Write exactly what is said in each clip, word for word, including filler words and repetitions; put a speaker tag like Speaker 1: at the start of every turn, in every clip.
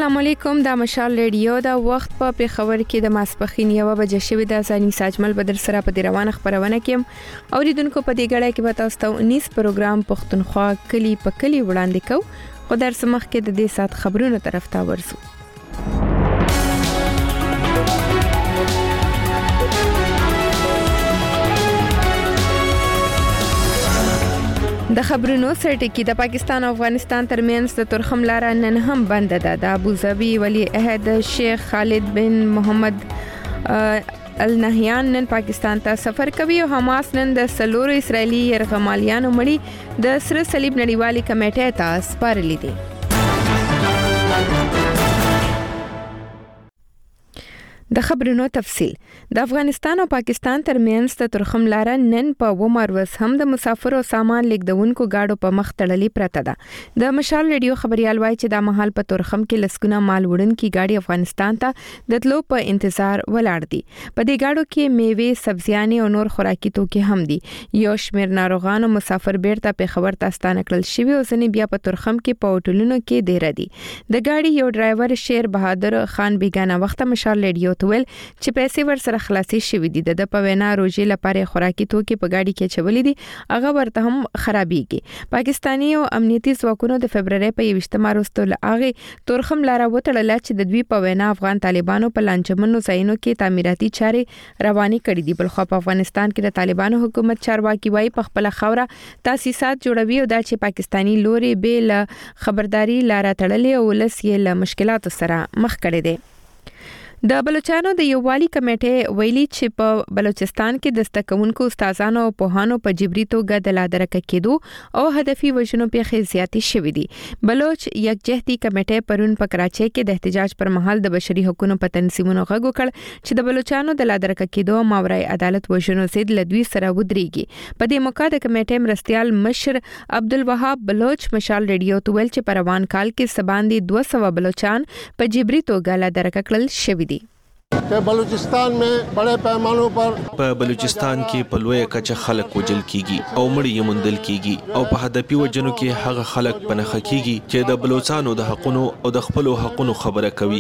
Speaker 1: السلام علیکم، دا مشال ریډیو دا وخت په پیښور کې د ماسپخین یو بجې شوې د ځاني ساجمل بدر سره په دی روانه خبرونه کې اوریدونکو په دې غړې کې به تاسو ته انیس پروګرام پښتونخوا کلی په کلی وړاندې کوو خو در سمخ کې د دې سات خبرونو طرف ته ورسو. د خبرونو سرټکی د پاکستان او افغانستان ترمنځ د ترخم لار نن هم بند ده. د ابوظبي ولی عہد شیخ خالد بن محمد النهیان نن پاکستان ته سفر کوي او حماس نن د سلور اسرایلی يرغمالیانو مړي د سره صلیب نړیوالي کمیټې ته سپارلې دي. د خبرونو تفصیل. د افغانستان او پاکستان ترمنځ د ترخم لار نن په ومروز هم د مسافر او سامان لیږدونکو گاډو په مخ تړلې پرته ده. د مشال ریډیو خبريال وایي چې د محل په ترخم کې لسګونه مال وړونکي گاډي افغانستان ته د تلو په انتظار ولاړ دي. په دې گاډو کې میوه، سبزیانې او نور خوراکي توکي هم دي. یو شمېر ناروغان او مسافر بیرته پیښور ته ستانه کړل شوي او ځنې بیا په ترخم کې په هوټلونو کې ډیر دي. د گاډي یو ډرایور شیر بهادر خان بیگانه وخت مشال ریډیو ول چې پیسې ور سره خلاصي شوې دي. د په وینا روزي لپاره خوراکي توکي په گاډي کې چولې دي هغه ورته هم خرابيږي. پاکستاني او امنیتي ځواکونو د فبرवरी په یوشتمه وروسته هغه تورخم لار وټړل چې د دوی په وینا افغان طالبانو په لانجمنو ځایونو کې تعمیراتي چارې رواني کړې دي. بل خو په افغانستان کې د طالبانو حکومت چارواکي وايي په خپل خوره تاسیسات جوړوي او دا چې پاکستانی لوري به خبرداري لار تړلې او لسې له مشکلاتو سره مخ کړي دي. د بلوچستان د یووالي کمیټې ویلي چې په بلوچستان کې د استکونکو استادانو او پوهانو په جبري توګه د لادرکه کېدو او هدفي وژنو پیښې زیاتې شوې دي. بلوچ یکجهتي کمیټې پرون په کراچۍ کې د احتجاج پر مهال د بشري حقوقو په تنظیمونو غږ وکړ چې د بلوچستان د لادرکه کېدو او ماورای عدالت وژنو ضد لدوی سره ودرېږي. په دې موقع د کمیټې مرستيال مشر عبدالوهاب بلوچ مشال ریډیو ته ویل چې په روان کال کې سباندې دوه سوه بلوچستان په جبري توګه لادرکه کړل شوي دي.
Speaker 2: کہ بلوچستان میں بڑے پیمانوں پر
Speaker 3: په بلوچستان کې په لوی کچه خلک وجل کیږي او مړی یې موندل کیږي او په هدفي وجنو کې هغه خلک پنهخه کیږي چې د بلوچستانو د حقونو او د خپل حقونو خبره کوي.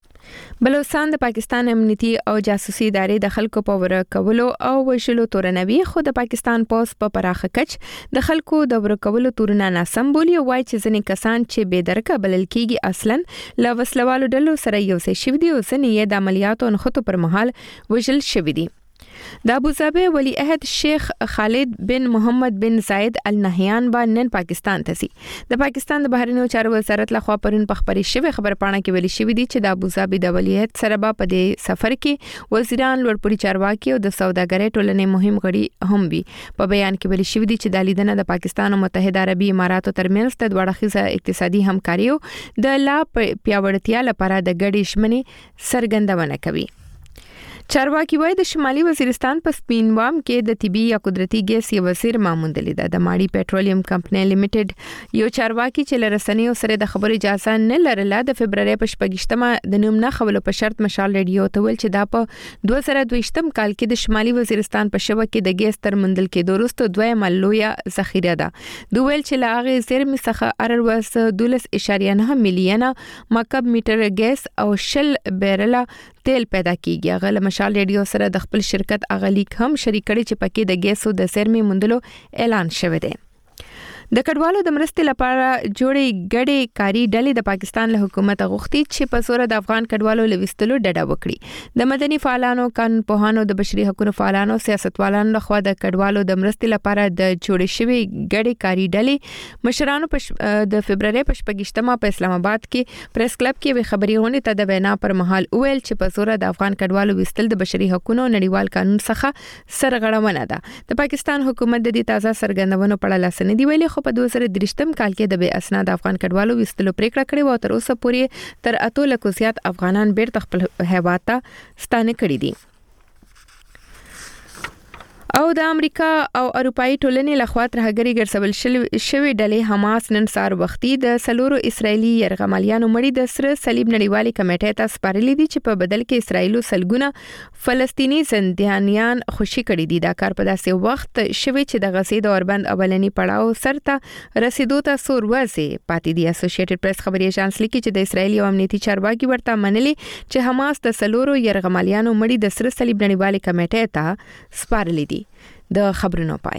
Speaker 1: بلوچستان د پاکستان امنیتي او جاسوسي ادارې د خلکو په ورکولو او وشلو تورنوي خو د پاکستان پوس په پراخه کچ د خلکو د ورکولو تورونه ناسم بولی او وايي چې ځنې کسان چې بے درکه بلل کیږي اصلا لا وسلوالو ډلو سره یو څه شوی دی او ځنې یې د عملیاتو نخښو پر مهال وژل شوی دی. د ابوظبي ولی عہد شیخ خالد بن محمد بن زاید النهیان با نن پاکستان ته سي. د پاکستان د بهرنیو چارو وزارت لخوا پرون په خبري شوی خبرپاڼه کې ویل شوی دی چې د ابوظبي د ولی عہد سره په دې سفر کې وزیران لوړپوړي چارواکي او د سوداګرۍ ټولنې مهم غړي هم وي. په بیان کې ویل شوی دی چې د لیدنه د پاکستان او متحده عربي اماراتو ترمنځ د دوړخیزه اقتصادي همکاري او د لا پیاوړتیا لپاره د ګډې ژمنې څرګندونه کوي. چارواکي وای د شمالي وزیرستان په سپینوام کې د طبي یا قدرتي ګیس یو وزیر ماموندلی ده. د ماړي پېټرولیم کمپنی لیمیټډ یو چارواکي چې لرسنیو سره د خبري اجازه نه لرله د فبرवरी په شپږشتمه د نوم نه خبرو په شرط مشال ریډیو ته ویل چې دا په دوه زره دوه کال کې د شمالي وزیرستان په شوه کې د ګیس تر مندل کې دوروست دوه ملویا ذخیره ده. دوی ویل چې لاغه زیرمې څخه اروس دولس اشاریه نه ملیونه مکعب میټر ګیس او شل بیرله تیل پیدا کیږي. هغه مشال ریډیو سره د خپل شرکت اغلیک هم شریک کړي چې پکې د ګیسو د زیرمې موندلو اعلان شوی دی. د کډوالو د مرستې لپاره جوړې غړې کاری ډلې د پاکستان له حکومت غوښتي چې په زور د افغان کډوالو لويستلو ډډه وکړي. د مدني فعالانو، قانون پوهانو، د بشري حقوقو فعالانو، سیاستوالانو لخوا د کډوالو د مرستې لپاره د جوړې شوی غړې کاری ډلې مشرانو په د فبرवरी په شپږشتمه په اسلام آباد کې پریس کلب کې خبريونه ته د وینا پر مهال ویل چې په زور د افغان کډوالو وستل د بشري حقوقو نړیوال قانون څخه سرغړونه ده. د پاکستان حکومت د دې تازه سرګندونو په اړه لاسنه دی ویلي خو په دوه زره درې کال کې د بې اسناد افغان کډوالو وستلو پریکړه کړې و. تر اوسه پورې تر اتو لکو زیات افغانان بیرته خپل هیواد ته ستانه کړي دي. او د امریکا او اروپאי ټولنې لخوا ترهګری ګرځول شوی ډلې حماس نن سار وختي د سلورو اسرایلی يرغمالیانو مړي د سره صلیب نړیوالې کمیټې ته سپارلې دي چې په بدل کې اسرایلو سلګونه فلسطینی زندانیان خوشي کړي دي. دا کار په داسې وخت شوی چې د غزې د اوربند اولنی پړاو سرته رسیدو ته څو ورځې پاتې دي. اسوسییټډ پریس خبري اژانس لیکي چې د اسرایلی او امنیتي چارواکي ورته منلي چې حماس د سلورو يرغمالیانو مړي د سره صلیب نړیوالې کمیټې ته سپارلې دي. د خبرونو پای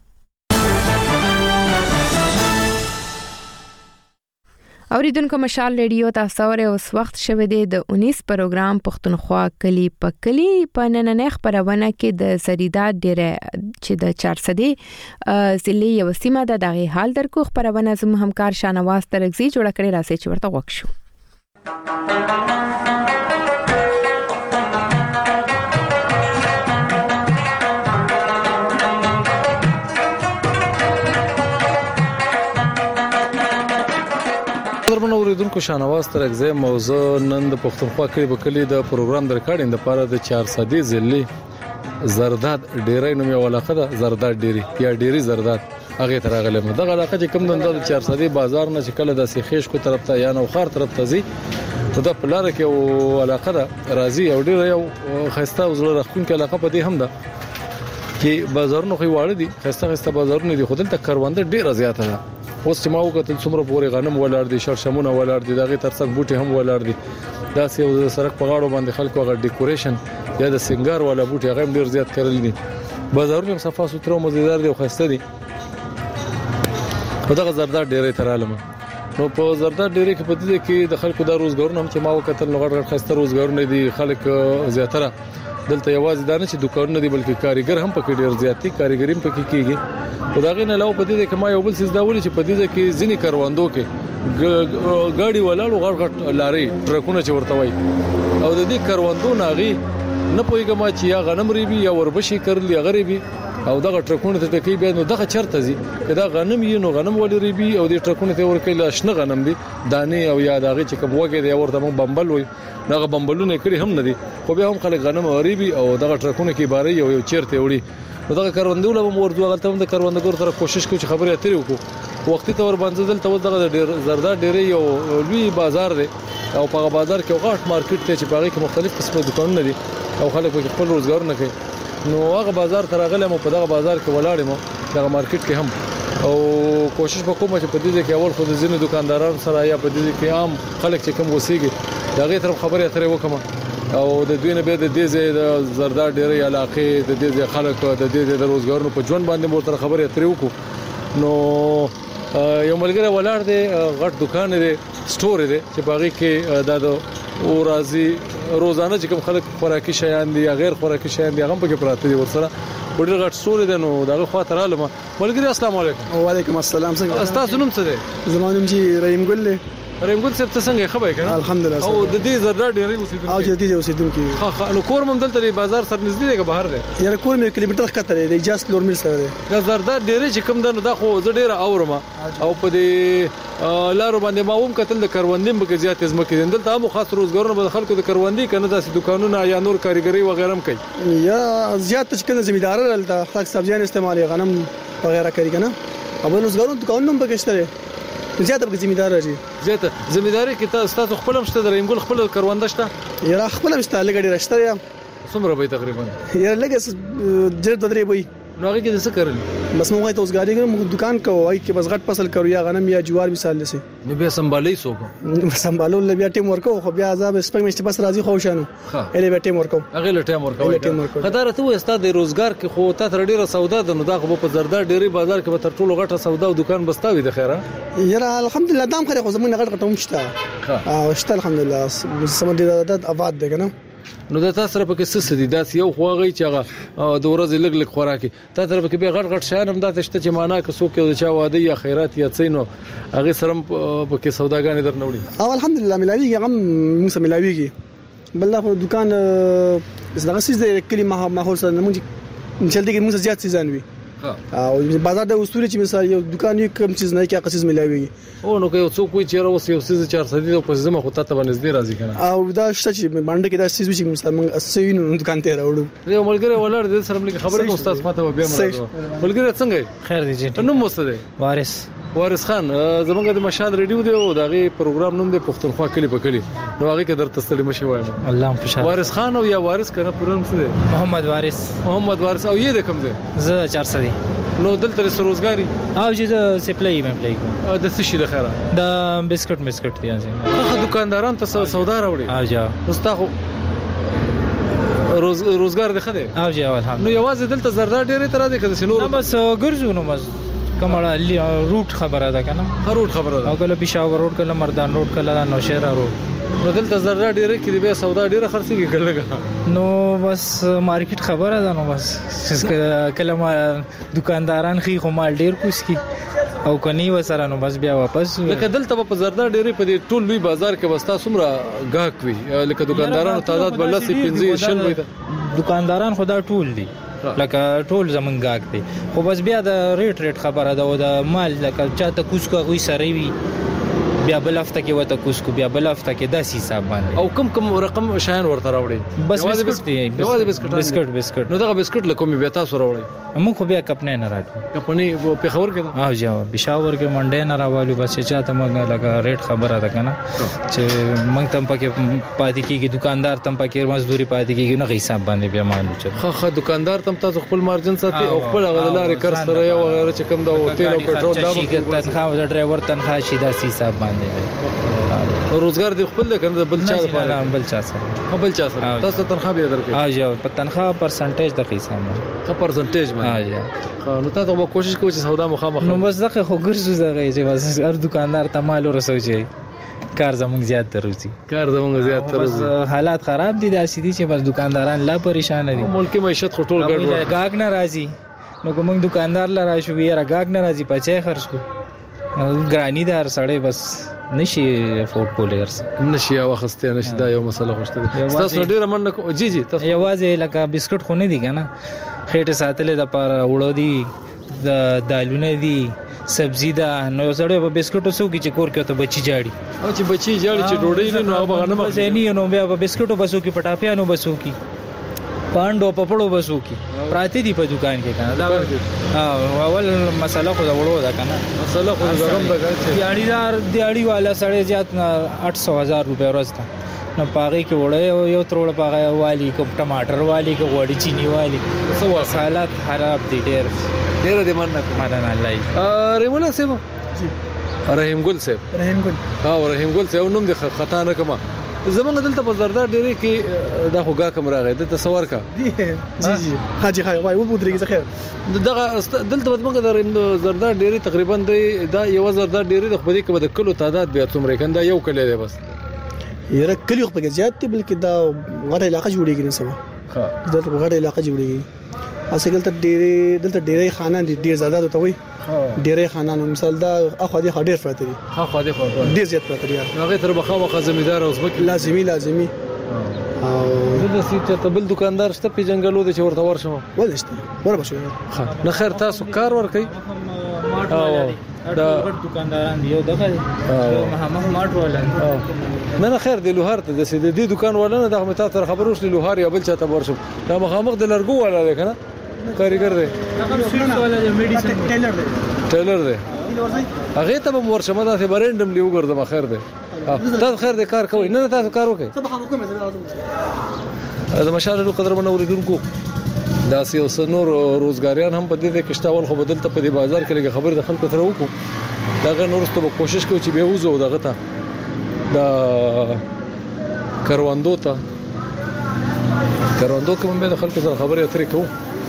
Speaker 1: اوریدونکو مشال ریډیو تاسو ورې اوس وخت شوه د انیس پروګرام پښتونخوا کلی په کلی په نننې خبرونه کې د زریدا ډیره چې د چار سدي ضلع یو سیمه د دغه حال درکو خبرونه زموږ همکار شانواز ترغزي جوړ کړی راځي چې ورته وښو.
Speaker 4: درمن اوریدونکو شانواز ترغزي موضوع نن د پښتونخوا کلی په کلی د پروګرام د ریکارډینګ لپاره د چار سدي ضلع زرداد ډیری نوم یو علاقه ده زرداد ډیری یا ډیری زرداد هغه تر غلې مده علاقه چې کوم د چار سدي بازار نه چې کله د سیخیش کو طرف ته یا نو خار طرف ته زی دا پلار کې او علاقه ده راضي او ډیر یو خسته او زړه راخون کې علاقه په دې هم ده چې بازارونو خو واړه دي خسته خسته بازارونه دي خودل ته کاروانده ډیر زیاته ده. اوس چې ما وکتل څومره پورې غنم ولاړ دي شرشمونه ولاړ دي دغه ترڅنګ بوټي هم ولاړ دي دا سیو سرک په غاړو باندې خلکو غو ډیکوریشن یا د سنگار ولا بوټي هغه ډیر زیات کړل دي بازارونه صفا سوتره مزیدار دي او خسته دي. په دغه زرداد ډیره ترالم نو په زرداد ډیره کې په دې کې د خلکو د روزګارونه هم چې ما وکتل نو غړ خسته روزګارونه دي خلک زیاتره دلته یوازې دانه چې دکانونه دي بلکې کاریګر هم پکې ډیر زیاتی کاریګریم پکې کیږي. خدای نه لاو په دې کې ما یو بل څه دا ولې چې په دې کې ځینی کاروندو کې ګاډي ولاړو غړ غړ لاري ټرکونه چې ورته وای او د دې کاروندو ناغي نه پويګم چې یا غنم ریبي یا وربشي کړل یا غریبي او دغه ټرکونه ته کې بیا نو دغه چرته زی کدا غنم یې نو غنم ولې ریبي او دې ټرکونه ته ورکې لاشنه غنم دي دانه او یا دغه چې کوم وګه دی ورته مون بمبل وي دغه بمبلونه کړي هم نه دي خو بیا هم خلک غنم ریبي او دغه ټرکونه کې باري یو یو چیرته وړي دغه کاروندو له مورځو غلطه هم د کاروندګور سره کوشش کوي چې خبرې اترې وکړو وختي تور باندې دلته و دغه ډیر زرداد ډیره یو لوی بازار دی او په بازار کې غاټ مارکیټ ته چې باغې کې مختلف قسمه دکانونه دي او خلک په خپل روزګار نه کوي نو هغه بازار تر غلې مو په دغه بازار کې ولاړ مو دغه مارکیټ کې هم او کوشش وکوم چې په دې کې اول خو د ځینو دکاندارانو سره یا په دې کې عام خلک چې کوم وسیږي دغه طرف خبرې اترې وکم او د دوی نه به د دې د زرداد ډیره علاقې د دې خلک د دې د روزګارونو په ژوند باندې مو تر خبرې اترې وکړو نو یو ملګری ولاړ دی غټ دکان دی سٹور دی چې باغې کې د اورازي روزانه چې کوم خلک خوراکي شیان دي یا غیر خوراکي شیان دي هغه په کې پراته دي ورسره ډېر غټ سټور دی نو دغه خاطر علم ملګری السلام علیکم.
Speaker 5: وعلیکم السلام. څنګه
Speaker 4: تاسو نوم څه دی؟
Speaker 5: زما نوم جی رحیم ګل دی.
Speaker 4: رحیم ګل صاحب څنګه خبرې کړه؟
Speaker 5: الحمدلله.
Speaker 4: او د دې زرداد ډېرې اوسیدونکو
Speaker 5: او د دې اوسیدونکو
Speaker 4: ها ها نو کور مم دلته بازار سره نږدې دی که بهر دی؟
Speaker 5: یاره کور مې کیلومتر خطر دی جاست کیلومتر مل سره دی.
Speaker 4: دا زرداد ډېرې چې کوم دنو دا خو زه ډېر اورم او په دې لارو باندې ما هم کتل د کاروندیم به زیات ازمکه دلته هم خاص روزګارونه به خلکو د کاروندي کنه داسې دکانونه یا نور کاریګری وغیرہ هم کوي
Speaker 5: یا زیات چې کنه زمیدار دلته خاص سبزیان استعمالي غنم وغیرہ کوي کنه او روزګارونه دکانونه هم پکشته زیاته به زمیدار راځي
Speaker 4: زیاته زمیداری کې تاسو خپل هم شته دریم ګل خپل کاروانده شته
Speaker 5: یا خپل هم شته لګړي راشته یا
Speaker 4: څومره به تقریبا
Speaker 5: یا لګس جر درې وي
Speaker 4: نو هغه کې څه کړل
Speaker 5: بس موږ ته اوس غاډي کوم دکان کوي کې بس غټ فصل کوي یا غنم یا جوار مثال لسی
Speaker 4: نو بیا سمبالي سوګو
Speaker 5: سمبالول بیا ټیم ورکو خو بیا عذاب سپک مشته بس راضي خو شانو اله بیا ټیم ورکو
Speaker 4: هغه له ټیم ورکو خدای ته استاد روزګار کې خو ته تر ډیره سودا ده نو دا خو په زرداد ډیری بازار کې به تر ټولو غټه سودا او دکان بستاوي د خیره
Speaker 5: یاره الحمدلله دام خره خو زمونږ غټ غټه مشته او شته الحمدلله سم دې د آباد ده کنه
Speaker 4: نو د تاسو سره پکې څه دي داس یو خوغی چې هغه د ورځې لګ لګ خوراکي تاسو سره پکې به غټ غټ شان هم د تشته چې معنا که څوک یو چا واده یا خیرات یا څینو هغه سره پکې سوداګانې درنوړي
Speaker 5: او الحمدلله ملاویږي هغه موږ سره ملاویږي بل په دکان زغه سیز د کلی ماحول سره موږ چلته کې موږ زیات سيزان وي او بازار د اصول چې مثال یو دکان یو کم چیز نه کې قصص ملاوي
Speaker 4: او نو که یو څوک وي چې راوس یو سیز چار سدي په زما خو ته باندې زدي راځي کنه
Speaker 5: او دا شته چې باندې کې دا سیز چې مثال موږ اسوي نو دکان ته راوړو
Speaker 4: یو ملګری ولر د سره ملګری خبره کوم استاد ماته بیا مراد ملګری څنګه
Speaker 6: خیر دی جی
Speaker 4: نو مو څه دی
Speaker 6: وارث
Speaker 4: وارث خان زمونږ د مشال ریډیو دی او دغه پروګرام نوم دی پښتونخوا کلی په کلی نو هغه کې درته ستړي مشي وایم
Speaker 6: الله خوشاله
Speaker 4: وارث خان او یا وارث کنه پرون څه دی
Speaker 6: محمد وارث
Speaker 4: محمد وارث او یې د کوم دی
Speaker 6: زه چار سدي
Speaker 4: نو دلته روزګاری
Speaker 6: او چې سپلای مې پلی کوم
Speaker 4: د څه شي لخره
Speaker 6: د بسکټ مسکټ دی
Speaker 4: هغه دکانداران ته سودا راوړي
Speaker 6: او جا
Speaker 4: مستاخو روز روزګار دی خدای
Speaker 6: او جا الحمد
Speaker 4: نو یوازې دلته زردار ډېرې تر دې کده سينو
Speaker 6: بس ګرځو نو بس کومه روټ خبره ده کنه
Speaker 4: روټ خبره ده
Speaker 6: او کله پېښور روټ کله مردان روټ کله نوشهره روټ
Speaker 4: نو دلته زردار ډېرې کې به سودا ډېره خرڅيږي کړلګه
Speaker 6: نو بس مارکیټ خبره ده نو بس کله ما دکانداران خي خو مال ډېر کوس کی او کني وسره نو بس بیا واپس
Speaker 4: لکه دلته په زردار ډېرې په دې ټول لوی بازار کې وستا سمره گاهک وي لکه دکاندارانو تعداد بل لسی پنځه شل وي
Speaker 6: دکانداران خدا ټول دي لکه ټول زمونږ گاهک دي خو بس بیا د ریټ ریټ خبره ده او د مال لکه چاته کوس کو غوي سره وي بیا بل هفته کې وته کوس کو بیا بل هفته کې داسې حساب باندې
Speaker 4: او کم کم رقم شاین ورته راوړي
Speaker 6: بس بسکټ دی بسکټ بسکټ
Speaker 4: نو دا بسکټ لکه مې بیا تاسو راوړي
Speaker 6: موږ خو بیا کپنې نه راټو
Speaker 4: کپنې په خبر کې
Speaker 6: او جا پېښور کې منډې نه راوالو بس چې چاته موږ لکه ریټ خبره ده کنه چې موږ تم پکې پاتې کېږي دکاندار تم پکې مزدوري پاتې کېږي نه حساب باندې بیا مانو چې
Speaker 4: خو خو دکاندار تم تاسو خپل مارجن ساتي او خپل غلاره کار سره یو غیر چې کم دا تیل او پټرول دا
Speaker 6: تنخواه د ډرایور تنخواه شي دا حساب باندې
Speaker 4: روزګار دی خپل کنه بل چا
Speaker 6: لپاره بل چا سره
Speaker 4: بل چا سره تاسو تنخواه به درکې
Speaker 6: ها جا په تنخواه پرسنټیج د حساب
Speaker 4: خو پرسنټیج
Speaker 6: ها جا
Speaker 4: نو تاسو به کوشش کوئ چې سودا مخامخ
Speaker 6: نو بس دغه خو ګرځو زغه چې بس هر دکاندار ته مال ورسوي کار زمونږ زیات تروسی
Speaker 4: کار زمونږ زیات تروسی
Speaker 6: حالات خراب دي داسې دي چې بس دکانداران لا پریشان دي
Speaker 4: ملکی معیشت خو ټول ګډ
Speaker 6: گاګ ناراضي نو کوم دکاندار لرا شو یاره گاګ ناراضي پچې خرج کو ګرانی دار سړی بس نشي فوټ کولرز
Speaker 4: نشي او خسته نشي دا یو مسله خوشته تاسو ډیره من جی جی تاسو
Speaker 6: یوازې لکه بسکټ خو نه دي کنه خېټه ساتلې د پاره وړو دي د دالونه دي سبزی دا نو سړی په بسکټو سو کې چې کور کې ته بچی جاړي
Speaker 4: او چې بچی جاړي چې ډوډۍ نه نو هغه نه
Speaker 6: مخ نه نو بیا په بسکټو بسو کې پټاپیانو بسو کې پاندو پپړو بسو کې پراتی دی په دکان کې کنه دا اول مسله خو دا وړو دا کنه
Speaker 4: مسله خو زغم دا چې
Speaker 6: دیاړي دار دیاړي والا سړی زیات آठ سو هزار روپے ورسته نو پاغي کې وړه یو تروړ پاغه والی کو ټماټر والی کو وړي چینی والی سو حالات خراب دي ډېر
Speaker 4: ډېر دې مننه
Speaker 6: مدان الله
Speaker 4: رحیم الله صاحب رحیم ګل صاحب
Speaker 5: رحیم ګل
Speaker 4: ها رحیم ګل صاحب نوم دې خطا نه کما زمونږ دلته په زردار ډېرې کې دا خو گا کم راغی د تصور کا
Speaker 5: جی جی حاجی خای وای و بودريږي خیر
Speaker 4: دغه دلته زمونږ د زردار ډېرې تقریبا دا یو زردار ډېرې د خپل کې د کلو تعداد بیا څومره کنده یو کلی دی بس
Speaker 5: یره کلی خو په زیات دی بلکې دا غټه علاقه جوړیږي نه سبا
Speaker 4: ها
Speaker 5: دلته غټه علاقه جوړیږي اصل دلته ډېرې دلته ډېرې خانان دي ډېر زیات ته وای ډېرې خانان مثال دا اخو دي ډېر پراته دي
Speaker 4: اخو دي خو
Speaker 5: ډېر زیات پراته دي
Speaker 4: هغه تر بخا وخت زمیدار اوس وکي
Speaker 5: لازمي لازمي
Speaker 4: او د سیټ ته بل دکاندار شته په جنگلو د چورته ورشم
Speaker 5: ولشته وربه شو
Speaker 4: نه خیر تاسو کار ور کوي
Speaker 6: او دا دکانداران دی یو دغه محمد ماټ ولن
Speaker 4: نه نه خیر دی لوهار ته د دې دکان ولنه د متا تر خبروش لوهار یا بل چاته ورشم دا مخامخ د لرګو ولا دی کنه کاریګر دی
Speaker 5: ټیلر دی
Speaker 4: ټیلر دی هغه ته به ورشم دا ته برندم لیو ګرځم خیر دی تاسو خیر دی کار کوي نه تاسو کار وکړئ دا مشاله قدر منور دونکو دا سیو سنور روزګاریان هم په دې کې کشتاول خو بدلته په دې بازار کې لګي خبر د خلکو تر وکړو دا نور ست به کوشش کوي چې به وځو دغه ته دا کروندو ته کروندو کوم به د خلکو سره خبرې اترې کوو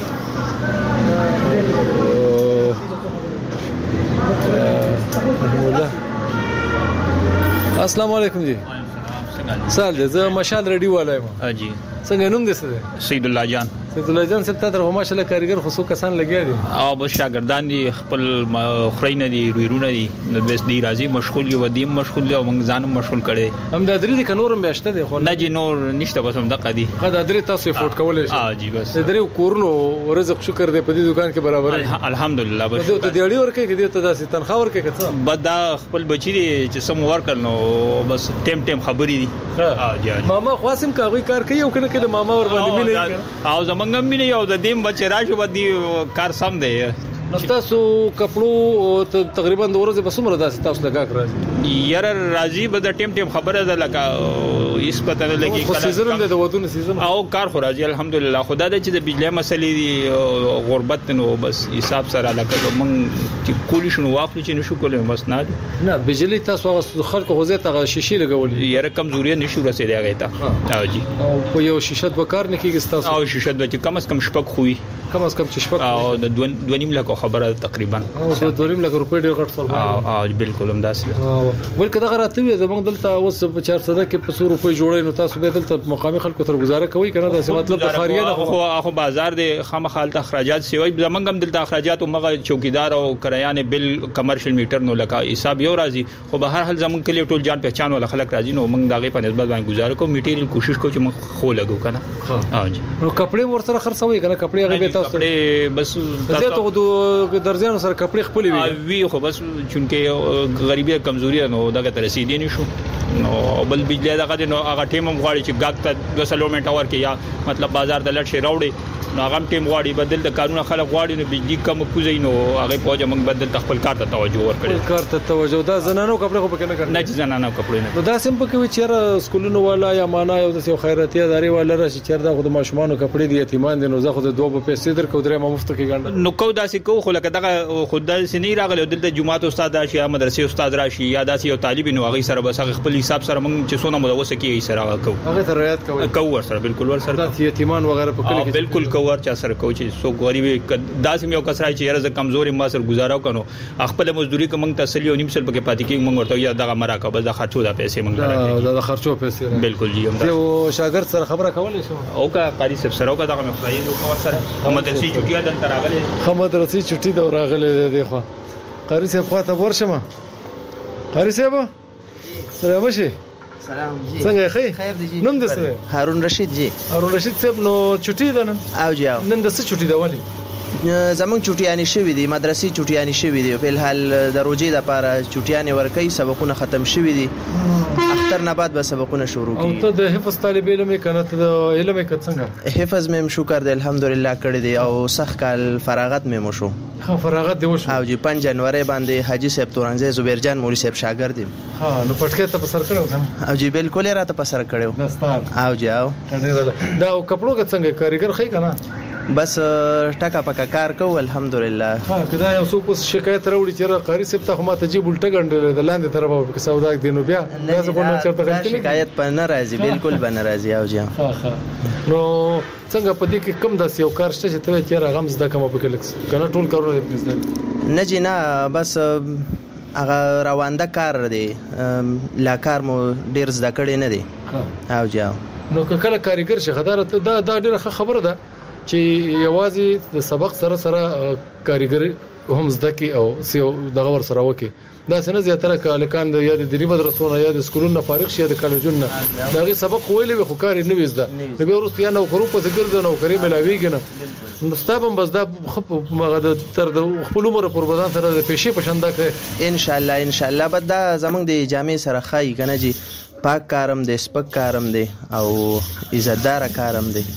Speaker 4: السلام علیکم جی سال دې زه مشال ریډیو والا یم
Speaker 7: جی
Speaker 4: څنګه نوم دې څه دی
Speaker 7: سید الله جان
Speaker 4: سید الله جان صاحب ته ماشاءالله کاریګر خو څو کسان لګیا دي
Speaker 7: او بس شاګردان دي خپل خرینه دي ویرونه دي نو بس دی راځي مشغول یو دیم مشغول یو موږ ځانم مشغول کړي
Speaker 4: هم د درې د کنورم بیاشته دي خو
Speaker 7: نه جی نور نشته بس هم دغه دي
Speaker 4: خا د درې تاسو فوټ کولای شي
Speaker 7: ها جی بس
Speaker 4: د درې کورونو رزق شکر دې په دې دکان کې برابر
Speaker 7: الحمدلله بس
Speaker 4: ته د دیړی ورکه کې دې ته داسې تنخواه ورکه کړه
Speaker 7: بدا خپل بچی دي چې سم ورکل نو بس ټیم ټیم خبرې دي
Speaker 4: ها جی ماما خاصم کاوی کار کوي او کنه کله ماما ور باندې مینه
Speaker 7: او زمونږ مینه یو د دیم بچی راشي باندې کار سم دی
Speaker 4: نو تاسو کپړو تقریبا د ورځې په څومره داسې تاسو لګاک راځي
Speaker 7: یاره راځي به د ټیم ټیم خبره ده لکه هیڅ پته نه لګي
Speaker 4: کله سیزن د ودونو سیزن
Speaker 7: او کار خو راځي الحمدلله خدا دې چې د بجلی مسلې دي غربت نو بس حساب سره لکه موږ چې کولی شنو واخلو چې نشو کولای بس نه
Speaker 4: نه بجلی تاسو خلکو غوځي ته شیشې لګولې
Speaker 7: یاره کمزوري نشو رسیدي هغه ته او جی
Speaker 4: او په یو شیشت به کار نه کیږي تاسو
Speaker 7: او شیشت به کم از کم شپک خوې
Speaker 4: کم از کم چې شپک
Speaker 7: او د دوه نیم لک خبره تقریبا
Speaker 4: او د دوه نیم لک روپۍ ډیر غټ سر
Speaker 7: او او بالکل هم داسې
Speaker 4: او ولکه دا غراته وي زمونږ دلته اوس په چهارصد کې په څو روپۍ جوړې نو تاسو به دلته مقامي خلکو تر گزاره کوي کنه دا څه مطلب د خاریه نه
Speaker 7: خو خو بازار د خامخال اخراجات سیوي زمونږ هم دلته اخراجات او مغه چوکیدار او کرایان بل کمرشل میټر نو لکه حساب یو راځي خو به هر حال زمونږ کلی ټول جان پہچان ول خلک راځي نو موږ دغه په نسبت باندې گزاره کوو میټیریل کوشش کوو چې موږ خو لګو کنه
Speaker 4: ها جی نو کپڑے ورسره خرڅوي کنه کپڑے هغه به تاسو
Speaker 7: کپڑے بس
Speaker 4: زه ته د درځانو سره کپڑے خپل وی
Speaker 7: وی خو بس چونکه غریبی کمزوري نو دغه تر رسیدي نشو نو بل بجلی دغه نو هغه ټیم هم غواړي چې ګاګ ته د سلومنټ اور کې یا مطلب بازار د لټ شي راوړي نو هغه ټیم غواړي بدل د قانون خلک غواړي نو بجلی کم کوزي نو هغه پوجا موږ بدل خپل کار ته توجه ورکړي
Speaker 4: کار ته توجه دا زنانو کپڑے خو پکې نه کړ
Speaker 7: نه چې زنانو کپڑے نه
Speaker 4: نو دا سم پکې و چیرې سکولونو والا یا معنا یو د خیراتي ادارې والا راشي چیرې دا خو د ماشومان کپڑے دي یتیمان دي نو زه خو د دوه په پیسې در کو درې ما مفت کې ګڼل
Speaker 7: نو کو داسې کو خو لکه دغه خود داسې نه راغلی دلته جمعات استاد راشي یا مدرسې استاد راشي یا داسې یو طالب نو هغه سره بس خپل حساب سره موږ چې څونه مدوسه کې سره کو
Speaker 4: هغه ته رعایت کوي
Speaker 7: کو ور سره بالکل ور سره
Speaker 4: د یتیمان وغیرہ په کلی کې
Speaker 7: بالکل کو ور چا سره کو چې سو غریب داسې یو کس راځي چې یاره کمزوري ما سره گزارو کنو خپل مزدوري کوم تسلی او نیم سل پکې پاتې کې موږ ورته یا دغه مرا کا بس د خرچو د پیسې موږ
Speaker 4: راځي د خرچو پیسې
Speaker 7: بالکل جی هم
Speaker 4: یو شاګرد سره خبره کولای شو
Speaker 7: او کا قاری صاحب سره او کا دغه مخایز او سره مدرسې چټیا د تراغله
Speaker 4: مدرسې چټي د راغله دی خو قاری صاحب خواته ورشمه قاری صاحب سلام شي
Speaker 8: سلام جی
Speaker 4: څنګه خیر
Speaker 8: خیر دی جی
Speaker 4: نوم د څه
Speaker 8: هارون رشید جی
Speaker 4: هارون رشید صاحب نو چټي ده نن
Speaker 8: او جی
Speaker 4: نن د څه چټي ده ولی
Speaker 8: زمونږ چټیانی شوې دي مدرسې چټیانی شوې دي په الحال د روزي د لپاره چټیانی ورکي سبقونه ختم شوې دي اختر نه بعد به سبقونه شروع
Speaker 4: کیږي او ته د حفظ طالب علم کنه ته د علم کې څنګه
Speaker 8: حفظ مې شکر دی الحمدلله کړی دی او سخت کال فراغت مې مو شو
Speaker 4: ها فراغت دی وشو
Speaker 8: او جی پنځه جنوري باندې حاجی صاحب تورنځي زبیر جان مولوی صاحب شاګرد دي
Speaker 4: ها نو پټکې ته په سر کړو
Speaker 8: او جی بالکل راته په سر کړو
Speaker 4: دستار
Speaker 8: او جی او
Speaker 4: دا کپړو کې څنګه کاریګر خې کنه
Speaker 8: بس ټکا پکا کار کوو الحمدلله
Speaker 4: ها کدا یو څوک شکایت راوړي چې قاری صاحب ته ما ته جی بولټه غندل د لاندې طرف په سودا کې دینو بیا دا څه په چرته غلطی
Speaker 8: شکایت په ناراضي بالکل به ناراضي او جی
Speaker 4: ها ها نو څنګه په دې کې کم داس یو کار شته چې ته چیرې غمز د کوم په کلکس کنه ټول کارونه دې پېژنه
Speaker 8: نه جی نه بس هغه روانده کار دی لا کار مو ډیر زده کړی نه دی او جی
Speaker 4: نو کله کاریګر شه خدارت دا دا ډیره خبره ده چې یوازې د سبق سره سره کاریګر هم زده کی او سیو دغه ور سره وکي دا څنګه زیاتره کالکان د یا د دری مدرسو یا د سکولونو فارغ شي د کالجونو دغه سبق ویلې خو کار نه وېزده نو به ورسته یا نو خرو په ذکر د نو کری ملاویږي نه نو ستابم بس دا مغه د تر د خپل عمر پر بدن سره د پېښې پښنده کړي
Speaker 8: ان شاء الله ان شاء الله بد دا زمونږ د جامع سره خای کنه جی پاک کارم دی سپک کارم دی او عزتدار کارم دی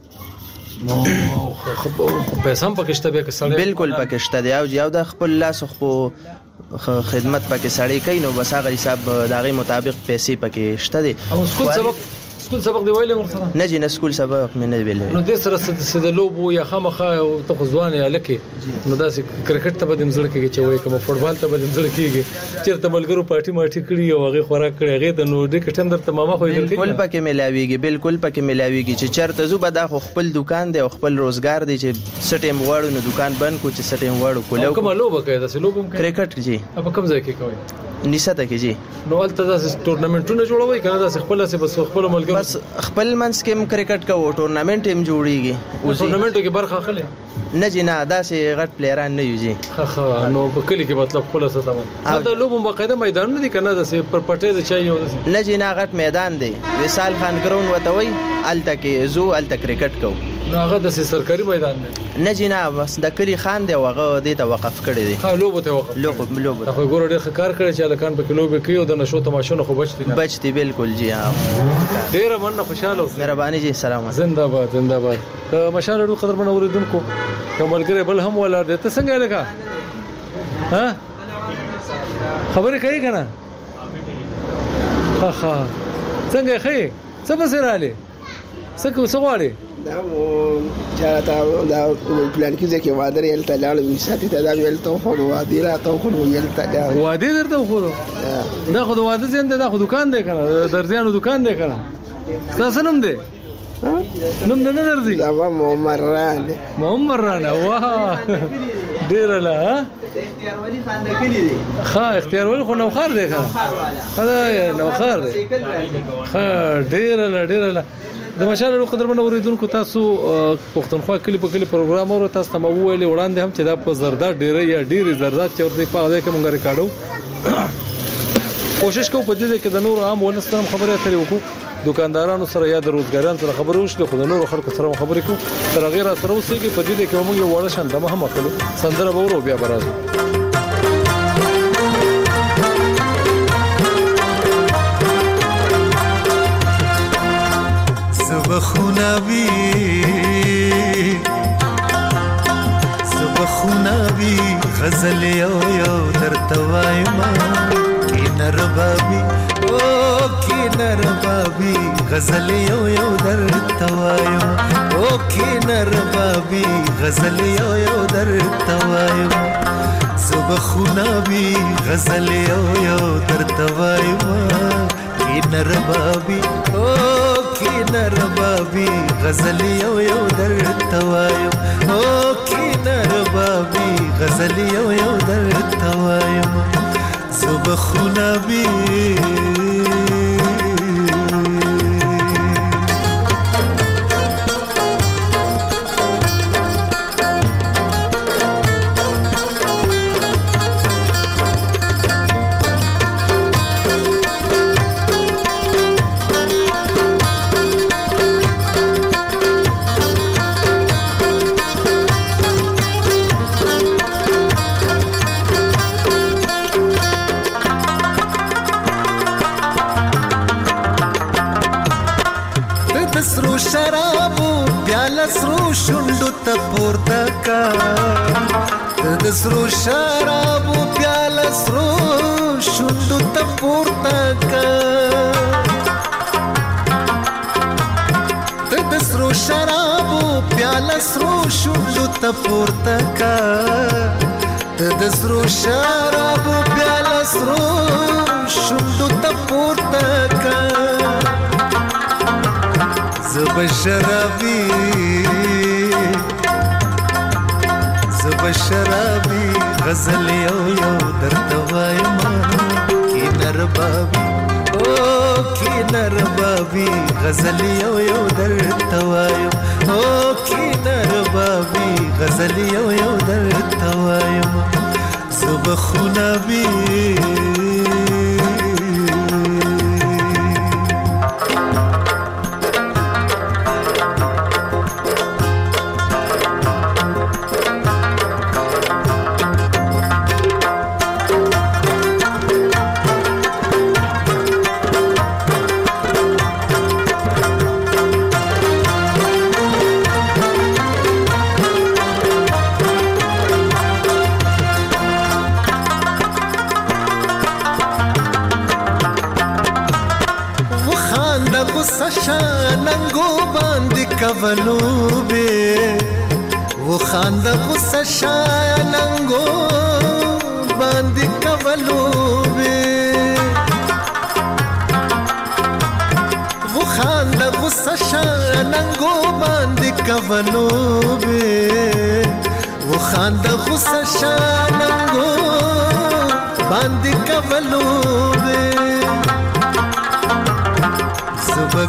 Speaker 4: نو خو پیسې هم پکشته به کسړې
Speaker 8: بالکل پکشته دی او یو د خپل لاس خو خدمت پکې سړی کوي نو بس هغه حساب دغه مطابق پیسې پکې شته دي
Speaker 4: او سکول سبق سکول سبق دی ویلې ورسره
Speaker 8: نه جی نه سکول سبق مې نه ویلې
Speaker 4: نو د سره سد لوبو یا خامخا او ته ځوان یا لکه نو داسې کرکټ ته به دمزړ کېږي چې وای کوم فوټبال ته به دمزړ کېږي چیرته ملګرو پارټي ماټي کړی او هغه خوراک کړی هغه ته نو د کټندر ته ماما خو یې
Speaker 8: بالکل پکې ملاويږي بالکل پکې ملاويږي چې چرته زو به دا خپل دکان دی او خپل روزګار دی چې سټیم وړو نو دکان بند کو چې سټیم وړو کولو
Speaker 4: کوم لوبه کوي داسې لوبم
Speaker 8: کرکټ جی
Speaker 4: په کوم ځای کې کوي
Speaker 8: نسته کې جی.
Speaker 4: نو ولته د ټورنمنټونه جوړوي کنه د خپل څه بس خپل ملګرو
Speaker 8: بس خپل منځ کې هم کرکټ کوو ټورنمنټ هم جوړیږي.
Speaker 4: او ټورنمنټ کې برخه اخلي
Speaker 8: نه جی نه داسې غټ پلیران نه یو جی.
Speaker 4: ها ها نو په کلی کې مطلب خپل څه تمام دا لوبو باقاعده میدان نه دي کنه د پر پټه د چا یو
Speaker 8: نه جی نه غټ میدان دی وصال خان ګراوند وته وای الته کې زو الته کرکټ کوو.
Speaker 4: نو هغه د سرکاري میدان دی
Speaker 8: نه جی نه بس د کلی خان دی هغه دې ته وقف کړی دی.
Speaker 4: ها لوبو ته وقف
Speaker 8: لوبو لوبو
Speaker 4: خو ګور ډېر کار کړی چې الکان په کلوب کې او د نشو تماشونو خو بچ دي
Speaker 8: بچ دي بالکل جی. ها
Speaker 4: ډېر مننه خوشاله اوسئ.
Speaker 8: مهرباني جی. سلام.
Speaker 4: زنده باد زنده باد. مشاله ډېر قدر منو اوریدونکو کوملګری بل هم ولا دې ته څنګه لګا ها خبرې کوي کنه ها ها څنګه خې څه بسراله څه کو څه غواړي
Speaker 9: دا مو چاته دا پلان کې ځکه وادر یل ته لاړ وي ساتي ته دا ویل ته خو وادي را ته خو یل ته دا
Speaker 4: وادي درته خو دا خو وادي زنده دا خو دکان دی کنه درځانو دکان دی کنه تاسو نوم دی نوم نه درځي
Speaker 9: دا مو مران
Speaker 4: مو مران واه ډیر لا
Speaker 8: اختیار ولی خان د کلی دی.
Speaker 4: ها اختیار ولی خو نو خار دی خدای نو خار دی ها ډیر لا ډیر لا د مشال قدر منو اوریدونکو تاسو پښتونخوا کلی په کلی پروګرام اور تاسو ته مو ویلې وړاندې هم چې دا په زردا ډیره یا ډیره زردا چې ورته په هغه کې مونږ ریکارډو کوشش کوو په دې کې د نور عام ولستم خبره اترې وکړو دکاندارانو سره یا د روزګاران سره خبرو وشله خو د نور خلکو سره خبرې کوو تر غیر سره اوسېږي په دې کې موږ یو وړ شان دمه هم اخلو سندره به ورو بیا برازو
Speaker 10: سبخوناوی سبخوناوی غزل یو یو درته وایم کینر بابی او کینر بابی غزل یو یو درته وایم او کینر بابی غزل یو یو درته وایم سبخوناوی غزل یو یو درته وایم کینر بابی او کینر بابی غزل یو یو درته وایم او کینر بابی غزل یو یو درته وایم سبخوناوی سرو شوندو ته پورته کا د سرو شرابو پیاله سرو شوندو ته پورته کا د سرو شرابو پیاله سرو شوندو ته پورته کا د سرو شرابو پیاله سرو شوندو ته پورته کا زب شرابی زب شرابی غزل یو یو درته وایم کینر بابی او کینر بابی غزل یو یو درته وایم او کینر بابی غزل یو یو درته وایم زب خونابی کولو به و خاند غصه شاننګو باندې کولو به و خاند غصه شاننګو باندې کولو به و خاند غصه شاننګو باندې کولو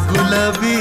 Speaker 10: गुलाबी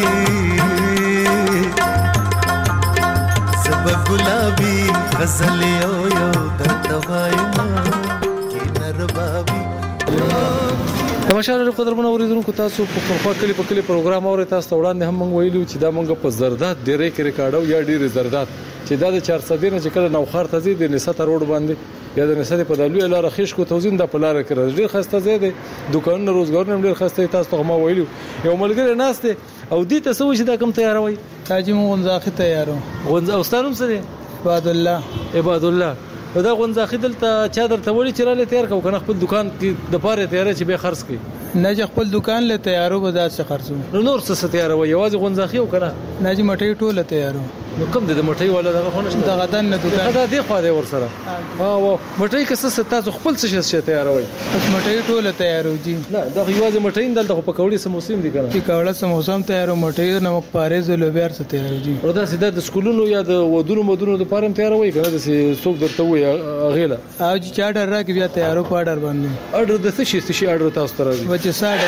Speaker 10: सब गुलाबी غزل یو یو درته وایم کې نربابي.
Speaker 4: ماشاءالله قدرمن اوریدونکو تاسو په خپل کلی په کلی پروګرام اورئ. تاسو ته وړاندې هم موږ ویلو چې دا موږ په زرداد ډیرې کې ریکارډو یا ډیرې زرداد چې دا د چار سو نه چې کله نوخار ته زی د نسته روډ باندې یا د نسته په دالو لار خیش کو توزین د پلار کې ډیر خسته زیاده دکانونه روزګار نه ډیر خسته. تاسو ته ما ویلو یو ملګری ناشته او دې ته سوي چې دا کم تیاروي
Speaker 11: تاجي مو غنځاخه تیارو
Speaker 4: غنځ اوستانم سره
Speaker 11: عباد الله
Speaker 4: عباد الله دا غونځاخې دلته چا درته وړي چې راله تیار کو کنه خپل دکان کې د پاره تیار چې به خرڅ کړي
Speaker 11: نه چې خپل دکان له تیارو به ځات څخه خرڅو
Speaker 4: نو نور څه تیار وي یوازې غونځاخې او کنه
Speaker 11: نه چې مټي ټوله تیارو
Speaker 4: نو کوم د مټي ولا دغه خونه
Speaker 11: د غدان نه دکان
Speaker 4: دا دی خو دی ور سره ها و مټي کې څه تاسو خپل څه شي تیار وي
Speaker 11: بس مټي ټوله تیارو دي
Speaker 4: نه دا یوازې مټي دلته په کوړی سم موسم دي کنه
Speaker 11: چې کوړه سم موسم تیارو مټي نمک پارې زلو بیر څه تیارو دي
Speaker 4: او دا سیده د سکولونو یا د ودونو مدونو د پاره تیار وي کنه د څوک درته وي غیله
Speaker 11: او چې چاډر راکې بیا تیارو په اډر باندې
Speaker 4: اډر د څه شي څه شي اډر تاسو ته راځي
Speaker 11: بچ ساډه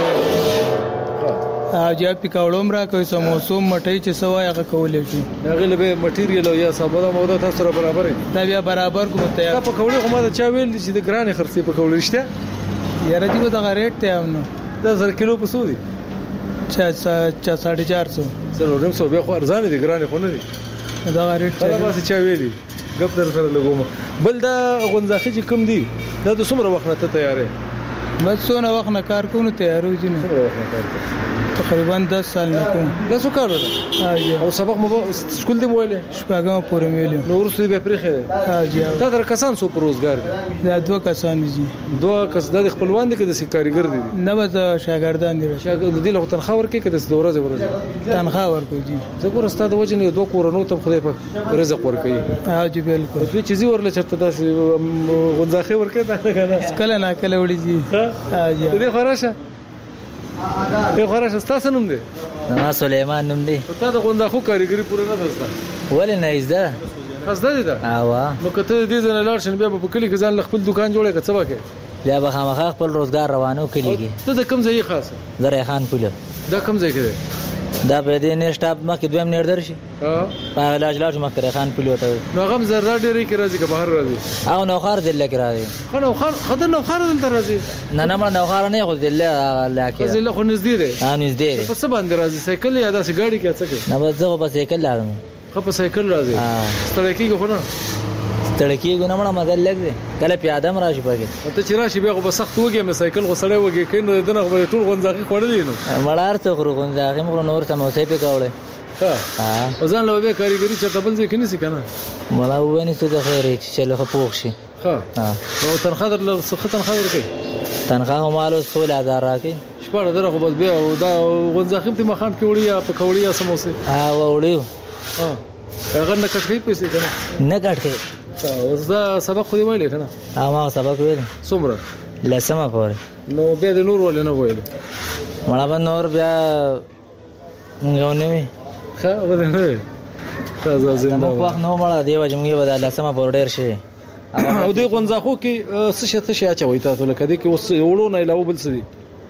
Speaker 11: او جا پکاوړم را کوي سموسو مټي چې سوای هغه کولې شي
Speaker 4: هغه له مټیریل او یا صابونه موده تاسو سره برابر دي
Speaker 11: دا بیا برابر کوم ته
Speaker 4: دا پکوړې خو ما دا چا ویل چې د ګرانې خرڅې پکوړې شته
Speaker 11: یاره دې دا ریټ ته نو
Speaker 4: دا زر کیلو په سودي
Speaker 11: چا چا ساڑھے چار سو
Speaker 4: سره رم سو بیا خو ارزان دي ګرانې خو نه دي
Speaker 11: دا ریټ
Speaker 4: ته ما څه چا ویلي غب در سره لګوم بل دا غونځاخې چې کم دي دا د څومره وخت ته تیارې
Speaker 11: بس څونه وخت نه کار کوو تیارو دي نه تقریبا دس سال نه کوم
Speaker 4: داسو کار ده او سبق مو سکول دی مویل
Speaker 11: شپږم پورې ویل
Speaker 4: نو ورسې به پرخه
Speaker 11: ها جی
Speaker 4: دا در کسان سو پروزګار
Speaker 11: دا دوه کسان دي
Speaker 4: دوه کس د خپلوان دي کې د کاریګر دي
Speaker 11: نه به شاګردان دي
Speaker 4: شاګرد دي له تنخواه ورکې کې د دوره ورځ
Speaker 11: تنخواه ورکوي دي
Speaker 4: زه ګور استاد وجه نه دوه کورونو ته خدای په رزق ورکوي
Speaker 11: ها جی بالکل
Speaker 4: په چیزي ورل چرته داسې غونځاخې ورکې دا کنه
Speaker 11: کله نه کله وړي دي
Speaker 4: ها جی دې خراشه دې خراشه تاسو نوم دی
Speaker 12: ما سليمان نوم دی
Speaker 4: تا د غونځاخو کاریګری پوره نه درسته
Speaker 12: ولې نه ایزده
Speaker 4: خاصه دي دا
Speaker 12: اوا
Speaker 4: نو کته دې ځنه لاړ شن بیا په کلی کې ځان خپل دکان جوړه کړ څه وکړي
Speaker 12: بیا به خامخا خپل روزګار روانو کلیږي
Speaker 4: ته د کم ځای خاصه
Speaker 12: زره خان پوله
Speaker 4: دا کم ځای کې
Speaker 12: دا په دې نه سټاپ مکه دویم نیر درشي
Speaker 4: ها
Speaker 12: په علاج لاج مکه خان پوله ته
Speaker 4: نو غم زرا ډېرې کې راځي که بهر راځي
Speaker 12: او نو خار دل کې راځي
Speaker 4: خنو خار خدای نو خار دل راځي
Speaker 12: نه نه نو خار نه خو دل لکه
Speaker 4: زله خو نږدې ده
Speaker 12: ها نږدې
Speaker 4: په څه باندې راځي سایکل یا داسې ګاډي کې څه کوي
Speaker 12: نه بس زه په سایکل لاړم
Speaker 4: خو په سایکل راځي ستړی کېږي خو نه
Speaker 12: ستړی کېږي نه مړه مزل لګ دی کله پیاده م راشي پکې
Speaker 4: ته چې راشي بیا خو به سخت وږي مې سایکل خو سړی وږي کوي نو دنه خو به ټول غونځاخې خوړلې نو
Speaker 12: مړار ته خو غونځاخې مخ نور سموسې په کاوړې
Speaker 4: ها ځان له به کاریګری چې تبل ځکه نسی کنه
Speaker 12: مړه وونه څه د خیر چې چلو خو پوښ شي
Speaker 4: ها نو تنخواه در له څه تنخواه ورکړي
Speaker 12: تنخواه مالو سول هزار راکې
Speaker 4: شپږ دره خو بس بیا دا غونځاخې په مخان کې وړي یا په کوړی یا سموسې
Speaker 12: ها وړیو
Speaker 4: ها هغه نه کټې پیسې کنه
Speaker 12: نه کټې
Speaker 4: اوس دا سبق خو دی ویلې کنه
Speaker 12: ها ما سبق ویل
Speaker 4: څومره
Speaker 12: لسمه پورې
Speaker 4: نو بیا د نور ولې نه ویل
Speaker 12: مړه به نور بیا یو نه وي
Speaker 4: ښه ولې نه وي تازه زنده
Speaker 12: وخت نو مړه دی وجمږي به د لسمه پورې ډېر شي
Speaker 4: او دې غونځاخو کې څه شي څه شي اچوي تاسو لکه دې کې اوس وړو نه علاوه بل څه دي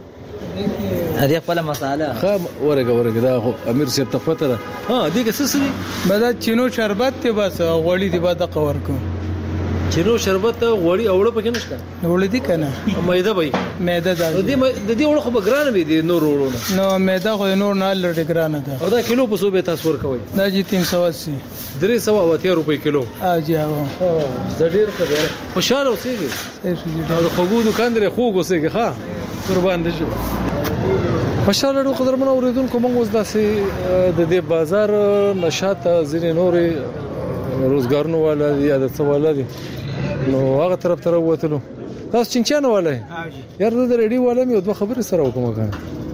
Speaker 12: هدي خپل مساله
Speaker 4: خا ورګه ورګه دا امیر صاحب تفته ده ها دې کې څه څه دي
Speaker 11: بدا چینو شربت ته بس غوړی دی بعد قور کو
Speaker 4: چینو شربت غوړی اوړه پکې نشته
Speaker 11: وړې دي کنه
Speaker 4: مېده وای
Speaker 11: مېده ده
Speaker 4: دې د دې وړه خو بګران وي دي نور وړونه
Speaker 11: نو مېده خو نور نه لړ ګرانه ده
Speaker 4: او دا کیلو په څو به تاسو ورکوي
Speaker 11: دا جی تین سو اسی
Speaker 4: درې سو او اتیا روپۍ کیلو
Speaker 11: ا جی او
Speaker 4: دا ډیر خبره خوشاله اوسېږي دا خوګو دکان درې خوګ اوسېږي ښا قربان دي شو خوشاله ورو قدرمن اوریدونکو موږ اوس داسې د دې بازار نشاط ځینې نورې روزګارونو والا یا د څه والا دي نو هغه طرف ته ووتلو تاسو چنچانو والا یار د ریډي والا مې دوه خبرې سره وکم کنه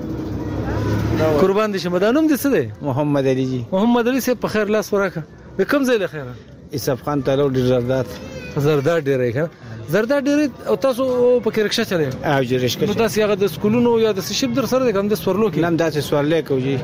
Speaker 4: قربان دي شم دا نوم دې څه دی
Speaker 13: محمد علي جی
Speaker 4: محمد علي سه په خیر لاس ورکه د کوم ځای له خیره
Speaker 13: اسف خان تعالی ډیر زردات
Speaker 4: زردات ډیر ښه زردات ډیر او تاسو په کې رکشا چلے
Speaker 13: او جی رکشا
Speaker 4: نو تاسو هغه د سکولونو یا د شپ در سره د کوم د سورلو کې
Speaker 13: نام داسې سوالې کوي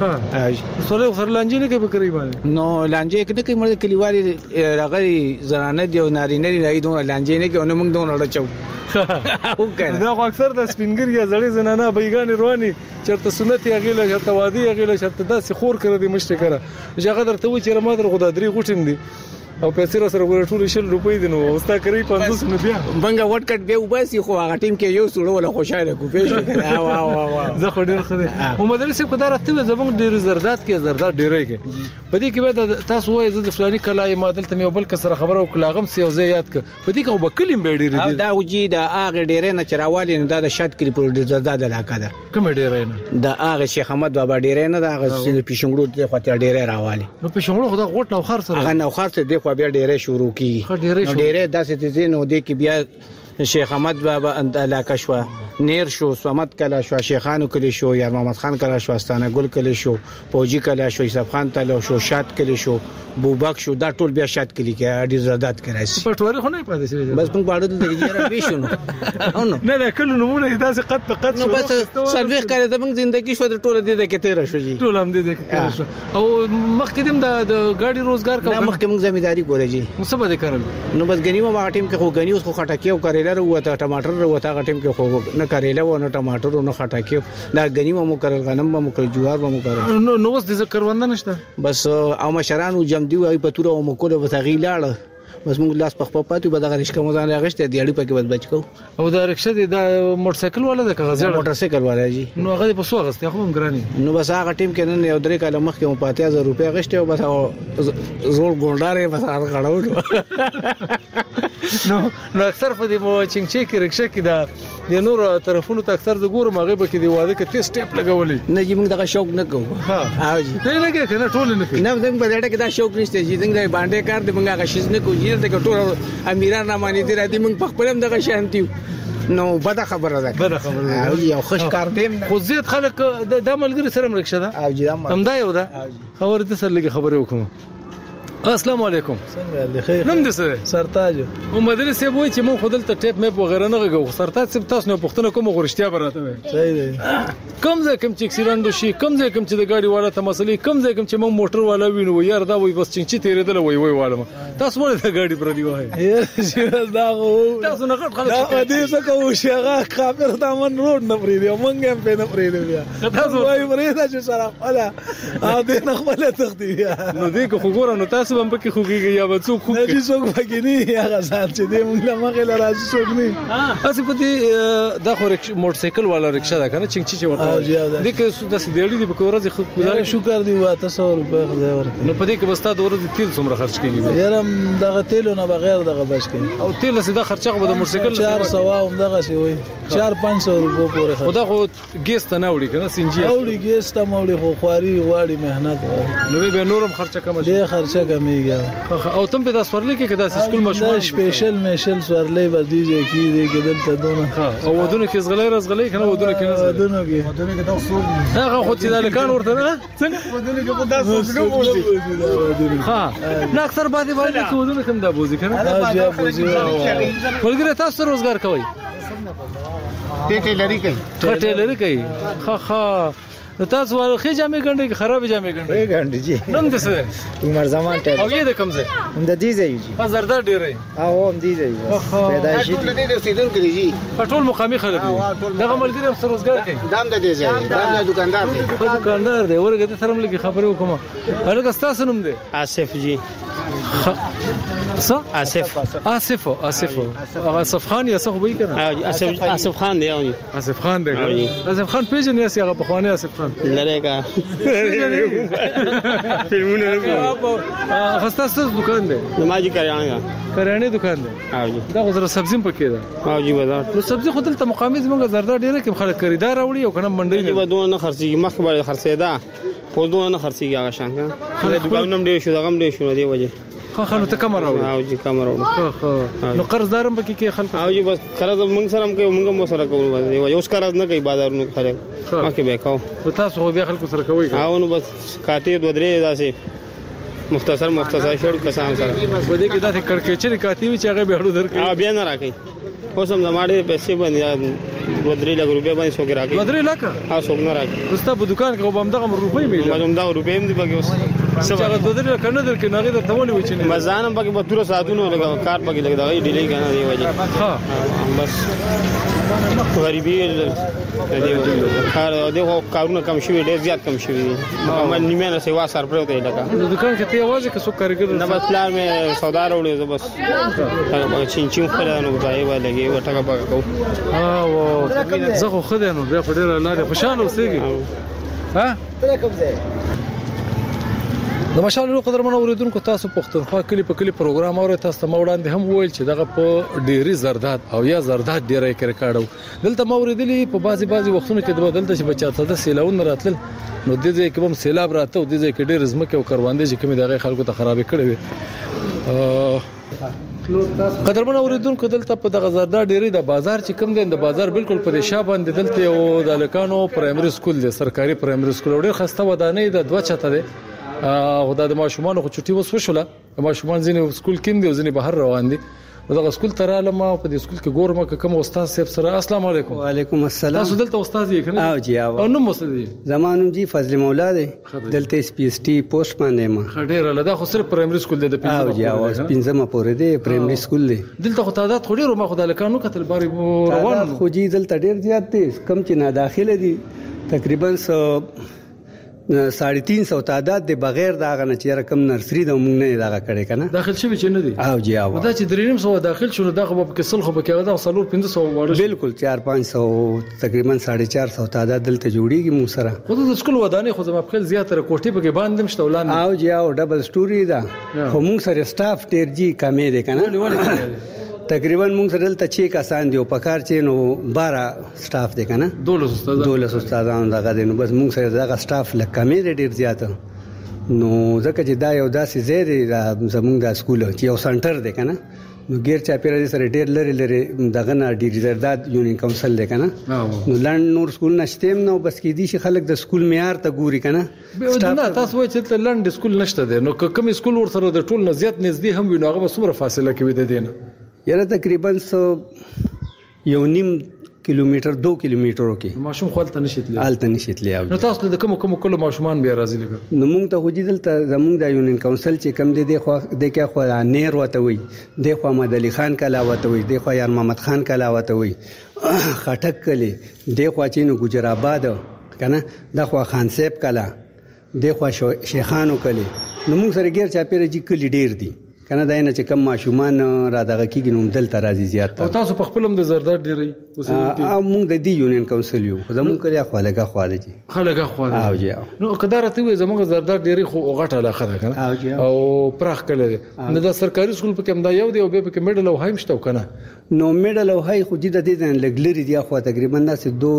Speaker 13: ها
Speaker 4: سره سره لانجې نه کوي تقریبا
Speaker 13: نو لانجې کې کوي مړ کلیوالي راغلي زنانه دی او نارینه دی راي دوه لانجې نه کوي نو موږ دوه لړچو او کنه
Speaker 4: دا خو اکثر د سپینګر یا زړې زنانه بیګان رواني چرته سنت یې غیله چرته وادي یې غیله چرته داسې خور کړی دی مشته کړه چې درته و چې ما در غوډه درې غوټم دي او پیسې را سره ګور ټول شل روپۍ دي نو اوستا کوي پنځوس نه بیا
Speaker 13: بنګا وټ کټ به وباسي خو هغه ټیم کې یو سړی ولا خوشاله کو پیښ کړه وا وا وا
Speaker 4: زه خو ډیر خدای او مدرسې په دار ته زموږ ډیر زردات کې زردات ډیرې کې په دې کې به تاسو وایي زه د فلاني کلای مادل ته یو بل کسر خبره او کلاغم سی او زه یاد ک په دې کې وبکلم به ډیر دي
Speaker 13: دا وجي دا هغه ډیرې نه چروالی نه دا شاد کړی پر ډیر زردات علاقه ده
Speaker 4: کوم ډیرې نه
Speaker 13: دا هغه شیخ احمد بابا ډیرې نه دا هغه پیشنګړو ته خاطر ډیرې راوالي
Speaker 4: نو پیشنګړو خدا غوټ نو خر سره
Speaker 13: هغه نو خر ته دی خو بیا ډیرې شروع کی ډیره داسې دي نو د کې بیا شیخ احمد بابا اند علاقه شو نیر شو سمت کلا شو شیخانو کلی شو یا محمد خان کلا شو استانه ګل کلی شو پوجي کلا شو یوسف خان تلو شو شات کلی شو بوبک شو دا ټول بیا شات کلی کې اډي زادات کړای
Speaker 4: پټواري خو نه پاتې شي
Speaker 13: بس کوم باندې د جره بيشونو
Speaker 4: نو نه نه کله نمونه داسې قد په قد
Speaker 13: نو بس سرویس کړی د موږ ژوندۍ شو د ټول دې کې تیر شو جی
Speaker 4: ټول هم دې کې تیر شو او مخکې د ګاډي روزګار کوم
Speaker 13: مخکې موږ ځمېداري ګورې جی
Speaker 4: مصبه دې کړل
Speaker 13: نو بس غنیمه ما ټیم کې خو غنی اوس خو خټکیو کړل وروته ټماټر وروته هغه ټیم کې خو نه کړل و نه ټماټر نه خټکیو دا غنیمه مو کړل غنم مو کړل جوار مو کړل
Speaker 4: نو نو اوس دې ذکر ونده نشته
Speaker 13: بس او مشرانو جمع دی وای په توره مو کوله وسغی لاړه بس موږ لاس په خپل پاتې به د غریشکه مو ځان راغشته دی اړې پکې بس بچ کو
Speaker 4: او دا رکشه دی دا موټر سایکل والا د کاغذ
Speaker 13: موټر سایکل والا جی
Speaker 4: نو هغه په سو غسته خو هم ګرانی
Speaker 13: نو بس هغه ټیم کې نن یو درې کاله مخکې مو پاتې هزار روپیا غشته او بس زور ګونډارې بس هغه غړاو
Speaker 4: نو نو اکثر په دې مو چنګچې کې رکشه کې دا د نور طرفونو ته اکثر د ګورم هغه به کې دی واده کې تیس ټیپ لګولې
Speaker 13: نه جی موږ دغه شوق نه کوو
Speaker 4: ها
Speaker 13: ها جی
Speaker 4: نه لګي کنه ټول نه
Speaker 13: نه موږ په دې کې دا شوق نشته جی څنګه باندې کار دی موږ هغه شیز نه کوو جی دغه ټول امیران نه مانی دي را دي موږ په خپلم دغه شانتیو نو بد خبره ده
Speaker 4: بد خبره
Speaker 13: او یو خوش کار دیم
Speaker 4: خو زیات خلک د ملګری سره مرکشه ده
Speaker 13: او جی
Speaker 4: هم دا یو ده خبره د سره لګي خبره وکم السلام علیکم
Speaker 14: څنګه دی خیر
Speaker 4: نن دې سره
Speaker 14: سرتاج
Speaker 4: او مدرسې وای چې مون خودل ته ټیپ مې وغیرہ نه غو سرتاج سب تاسو نه پښتنه کوم غوښتیا براته وي
Speaker 14: صحیح دی
Speaker 4: کم ځای کم چې اکسیډنټ وشي کم ځای کم چې د گاډي والا ته مسلې کم ځای کم چې مون موټر والا وینو یار دا وای بس چې تیرېدل وای وای والم تاسو ولې د گاډي پر دی وای
Speaker 14: یار دا غو
Speaker 4: تاسو نه غټ خلک
Speaker 14: دا دې څه کوو چې هغه خبر ته من روډ نه پری دی مونږ هم په نه پری دی بیا تاسو وای پری دا چې سره خپل ا دې نه خپل تختی
Speaker 4: نو دې کو ګور نو تاسو هم پکې خوږي یا به څوک خوږي
Speaker 14: نه دې څوک پکې نه هغه ځان چې دې موږ له مخې له راځي څوک نه
Speaker 4: اسی په دې دا خو موټر سایکل والا رکشا ده کنه چنګ چی ورته دې کې د سیدړي دی په ورځ خو
Speaker 14: خدای شکر دی واته سو روپے خدای ورته
Speaker 4: نو په دې کې بستا د ورځ تیل څومره خرج کیږي
Speaker 14: یارم دغه تیلو نه بغیر دغه بچ کی
Speaker 4: او تیل سیده خرچه به د موټر سایکل
Speaker 14: چار سو هم دغه سی وای چار پنځه سو روپے پورې خرج
Speaker 4: خدا خو ګیس ته نه وړي کنه سنجي
Speaker 14: اوړي ګیس ته موړي خو خواري واړي مهنت
Speaker 4: نو به نورم خرچه کم
Speaker 14: شي ډېر خرچه کمیږي
Speaker 4: او تم په داس ورلې کې کدا سکول مشهور
Speaker 14: سپیشل میشل سورلې بدیږي کی دي کې دلته دونه
Speaker 4: او ودونه کې زغلې رزغلې کنه ودونه کې نه
Speaker 14: ودونه کې ودونه کې تاسو
Speaker 4: هغه خو چې دالکان ورته نه څنګه
Speaker 14: ودونه کې په داسې څنګه بوزي
Speaker 4: ها نه اکثر باندې باندې کې ودونه کوم دا بوزي کنه
Speaker 14: ها بوزي
Speaker 4: ولګره تاسو روزګار کوي
Speaker 13: ټیټه لري کوي
Speaker 4: ټیټه لري کوي ها ها تاسو ورخه جامې ګنډې کې خراب جامې ګنډې
Speaker 13: ګنډې جی
Speaker 4: نن د څه
Speaker 13: عمر زمان ته
Speaker 4: او یې د کوم ځای
Speaker 13: هم د دې ځای جی
Speaker 4: هزاردار ډېرې
Speaker 13: او هم دې ځای پیدایشي ټول دې رسیدل کړی جی
Speaker 4: ټول مقامي خلک دغه ملګری هم سره روزګار کوي
Speaker 13: دام د دې ځای دام دکاندار دی
Speaker 4: دکاندار دی ورګه ته سره لګي خبرې وکم هغه تاسو نوم دی
Speaker 13: آصف جی
Speaker 4: څه
Speaker 13: آصف
Speaker 4: آصف آصف آصف خان یا څه وایي کنه
Speaker 13: آصف آصف خان دی او
Speaker 4: آصف خان دی آصف خان پیژنې یا هغه په خوانه آصف خان
Speaker 13: لره کا فلمونه
Speaker 4: نه خاصه دکان دی
Speaker 13: نمازي کریانه
Speaker 4: کریانه دکان دی
Speaker 13: او جی
Speaker 4: دا غوړ سبزی پکې ده
Speaker 13: او جی بازار
Speaker 4: نو سبزی خو دلته مقامي زموږ زردار ډیره کې خلک خریدار راوړي او کنه منډي
Speaker 13: نه ودونه نه خرڅي مخ به خرڅېدا په دوه نه خرڅي هغه شان کا دکانم ډیر شو دغه ډیر شو دی وجه
Speaker 4: خو خلک ته کم راوړي
Speaker 13: او جی کم
Speaker 4: راوړي نو قرضدارم پکې کې خلک
Speaker 13: او جی بس قرض موږ سره هم کوي موږ مو سره کوو دی یو قرض نه کوي بازارونو خلک مکه به کاو
Speaker 4: تاسو بیا خلکو سره کوي
Speaker 13: او نو بس کاټي دوه درې داسې مختصر مختصر شړ کسان سره
Speaker 4: و دې کې دا کړکېچري کاتی وی چې هغه به هړو درکې
Speaker 13: بیا نه راکې اوس هم زماړي پیسې باندې
Speaker 15: ودرې لګ روپیا باندې څوک راکړي
Speaker 4: ودرې لګ
Speaker 15: ها څوک نه راکړي
Speaker 4: ستا په دکان کې وبامدغه روپۍ مې
Speaker 15: وبامدغه روپۍ هم دی پکې اوس
Speaker 4: څنګه ودرې لګ کنه در کې نغې در ته ولې وچې نه
Speaker 15: مزانم پکې په تور ساتونو لګا کار پکې لګا دی ډیلې کنه دی وجه
Speaker 4: ها
Speaker 15: بس غریبي دی کار دی کارونه کم شوی ډېر زیات کم شوی ما نیمه نه سیوا سر پروت دی لګا
Speaker 4: دکان کې ته आवाज کې څوک کاریګر
Speaker 15: نه بس پلان مې سودا راوړې بس چین چین خلا نو ځای ولګي وټکا پکا کو
Speaker 4: ها و زه خو خدای نو بیا ډېر لاره خوشاله اوسېږي ها
Speaker 16: تل کوم ځای
Speaker 4: د مشال قدرمن اوریدونکو تاسو پښتونخوا کلی په کلی پروګرام اورئ تاسو ته وړاندې هم ویل چې دغه په ډيري زرداد او یا زرداد ډیره کې ریکارډو دلته ما اوریدلی په بازي بازي وختونو کې د بدلته چې بچاته د سیلاون راتل نو د دې کې هم سیلاب راته او د دې کې ډیر زمکه او کروندې چې کومې دغه خلکو ته خرابې کړې وي قدرمن اوریدونکو دلته په دغه زرداد ډیری د بازار چې کوم دی د بازار بالکل په شا باندې دلته یو د لکانو پرایمري سکول دی سرکاري پرایمري سکول ډیر خسته ودانې د دوه چته دی او د ماشومان خو چټي وس وشوله ماشومان ځینې سکول کې دي او ځینې بهر روان دي دغه سکول تر علماء په دې سکول کې ګورم کوم استاد صاحب سره السلام علیکم
Speaker 16: وعلیکم السلام
Speaker 4: تاسو دلته استاد یې کنه
Speaker 16: او جی او
Speaker 4: نو مسلې
Speaker 16: زمانو جی فضل مولا دی دلته اس پی اس ټي پوسټ باندې ما
Speaker 4: خډیر له خو صرف پرایمري سکول دی د
Speaker 16: پنځمه او جی او پنځمه پورې دی پرایمري سکول دی
Speaker 4: دلته خو تعداد خو ډیر ما خو د لکانو کتل باري روان
Speaker 16: خو جی دلته ډیر زیات دي کم چې نه داخله دي تقریبا ساڑھے تین سو تعداد دی بغیر دا غنه چې رقم نرسری د موږ نه دا کړي کنه
Speaker 4: داخل شوی چې نه دی
Speaker 16: او جی او
Speaker 4: دا چې دریم سو داخل شونه دغه په کسل خو به کېږي دا څلور پنځه سو وړو
Speaker 16: بالکل چار پنځه سو تقریبا ساڑھے چار سو تعداد دلته جوړیږي مو سره
Speaker 4: خو د سکول ودانې خو زما په خپل زیاتره کوټې په کې باندې مشته ولان
Speaker 16: او جی او ډبل سټوري دا خو موږ سره سټاف ډیر جی کمې دی کنه تقریبا موږ سره دلته چې کسان دی او پکار چې نو بارہ سټاف دی کنه
Speaker 4: دولس استادان
Speaker 16: دولس استادان دغه دی نو بس موږ سره دغه سټاف لکه مې ډیر زیات نو ځکه چې دا یو داسې ځای دی زموږ د سکول چې یو سنټر دی کنه نو غیر چا پیرا سره ډیر لري لري دغه نه ډیر زرداد یونین کونسل دی کنه نو لاند نور سکول نشته نو بس کې دي چې خلک د سکول معیار ته ګوري کنه
Speaker 4: نه تاسو وایئ چې لاند سکول نشته دی نو کوم سکول ور سره د ټول نه زیات نږدې هم وي نو هغه څومره فاصله کوي د دینه
Speaker 16: یاره تقریبا سو یو نیم کیلومتر دو کیلومترو کې
Speaker 4: ماشوم خپل نشیتلی
Speaker 16: آلته نشیتلی
Speaker 4: نو تاسو د کوم کوم کله ماشومان بیا راځي لګ
Speaker 16: نو موږ ته وجیدل ته زموږ د یونین کونسل چې کم دی د خو د کې خو نیر وته وي د خو محمد علي خان کلا وته وي د خو یار محمد خان کلا وته وي خټک کلی د خو چې نو ګجرآباد کنه د خو خان صاحب کلا د خو شیخانو کلی نو موږ سره غیر چا پیره جی کلی ډیر دي کنه داینه چې کم ماشومان را دغه کیږي نو دلته راځي زیات
Speaker 4: او تاسو په خپلم د زرداد ډیری
Speaker 16: او موږ د دی یونین کونسل یو زموږ کړی خپلګه خواله دي
Speaker 4: خلګه خواله
Speaker 16: او جی
Speaker 4: نو قدرت وي زموږ زرداد ډیری خو غټه علاقه ده کنه او پرخ کله نه د سرکاري سکول په کوم دا یو دی او به په میډل او هایم شته کنه
Speaker 16: نو میډل او هاي خو د دې نه لګلري دی خو تقریبا داسې دو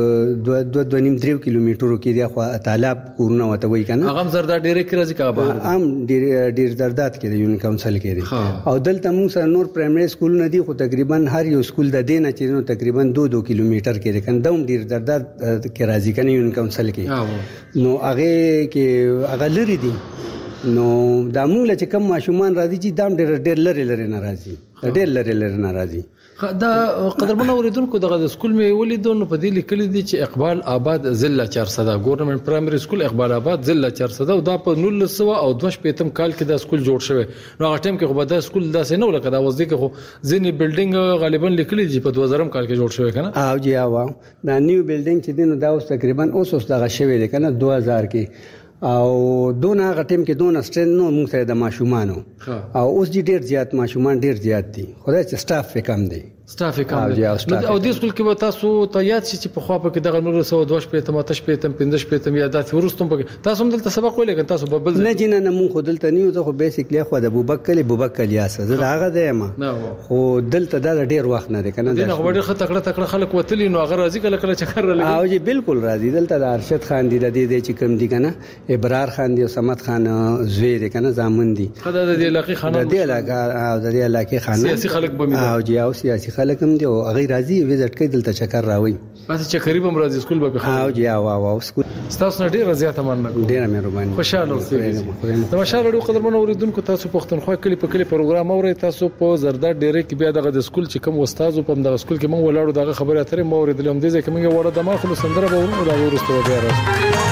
Speaker 16: دو دو نیم درې کیلومترو کې دی خو طالب کورونه وته وای کنه
Speaker 4: هغه زرداد ډیری کې راځي کا بهر
Speaker 16: ام ډیر ډیر زرداد کې یونین کونسل کې دی او دلته موږ سره نور پرایمري سکول نه دی خو تقریبا هر یو سکول د دینه چې نو تقریبا دو دو کیلومتر کې دی کنه دوم ډیر زرداد کې راځي کنه یونین کونسل کې نو هغه کې هغه لري دی نو دا موږ چې کم ماشومان راځي چې دام ډېر ډېر لري لري ناراضي ډېر لري لري ناراضي
Speaker 4: دا قدرمن اوریدونکو دغه سکول مې ولیدو نو په دې لیکل دي چې اقبال آباد ضلع چهارصد ګورنمنت پرایمري سکول اقبال آباد ضلع چهارصد او دا په نولس سوه او دوه شپېتم کال کې دا سکول جوړ شوی نو هغه ټیم کې خو به دا سکول داسې نه ولکه دا وځي کې خو ځینې بلډینګ غالبا لیکل دي په دوه زرم کال کې جوړ شوی کنه
Speaker 16: او جی او دا نیو بلډینګ چې دینو دا اوس تقریبا اوس اوس دغه شوی دی کنه دوه هزار کې او دونه غټیم کې دونه سټرن نو موږ سره د ماشومانو او اوس ډیر زیات ماشومان ډیر زیات دي خدای چې سټاف کم دی
Speaker 4: سټاف کم دی او د سکول کې به تاسو ته یاد شي چې په خوا په کې دغه نور سو دوه شپېتم اته شپېتم پنځه شپېتم یادات ورستم په تاسو هم دلته سبق ویل کړئ تاسو ببل
Speaker 16: نه جنه نه مونږ دلته نیو زه خو بیسیکلی خو د بوبکل بوبکل یاسه زه هغه دیم خو دلته دا ډیر وخت نه دی کنه
Speaker 4: دا خو ډیر خطر کړه تکړه خلک وتلی نو هغه راځي کله کله چکر لګي
Speaker 16: او جی بالکل راځي دلته د ارشد خان دی د دې چې کوم دی کنه ابرار خان دی او سمت خان زوی دی کنه زامن دی
Speaker 4: خدای د علاقې خان
Speaker 16: د دې علاقې او د دې علاقې خان
Speaker 4: سیاسي خلک به
Speaker 16: او جی او سیاسي داسې خلک هم دي او هغوی راځي وزټ کوي دلته چکر راوړي.
Speaker 4: تاسو چکري به هم راځي سکول به
Speaker 16: ها جی او او سکول
Speaker 4: ستاسو نه ډیره زیاته مننه کوم.
Speaker 16: ډیره مهرباني.
Speaker 4: خوشاله اوسئ. د مشال اړو قدرمن اوریدونکو تاسو پښتونخوا کلی په کلی پروګرام اورئ. تاسو په زرداد ډیره کې بیا دغه د سکول چې کوم استاد په دغه سکول کې مونږ ولاړو دغه خبره اترې مو اوریدلې هم دې ځکه مونږ وړه د ما خو سندره به ورو دا ورسته بیا راځي.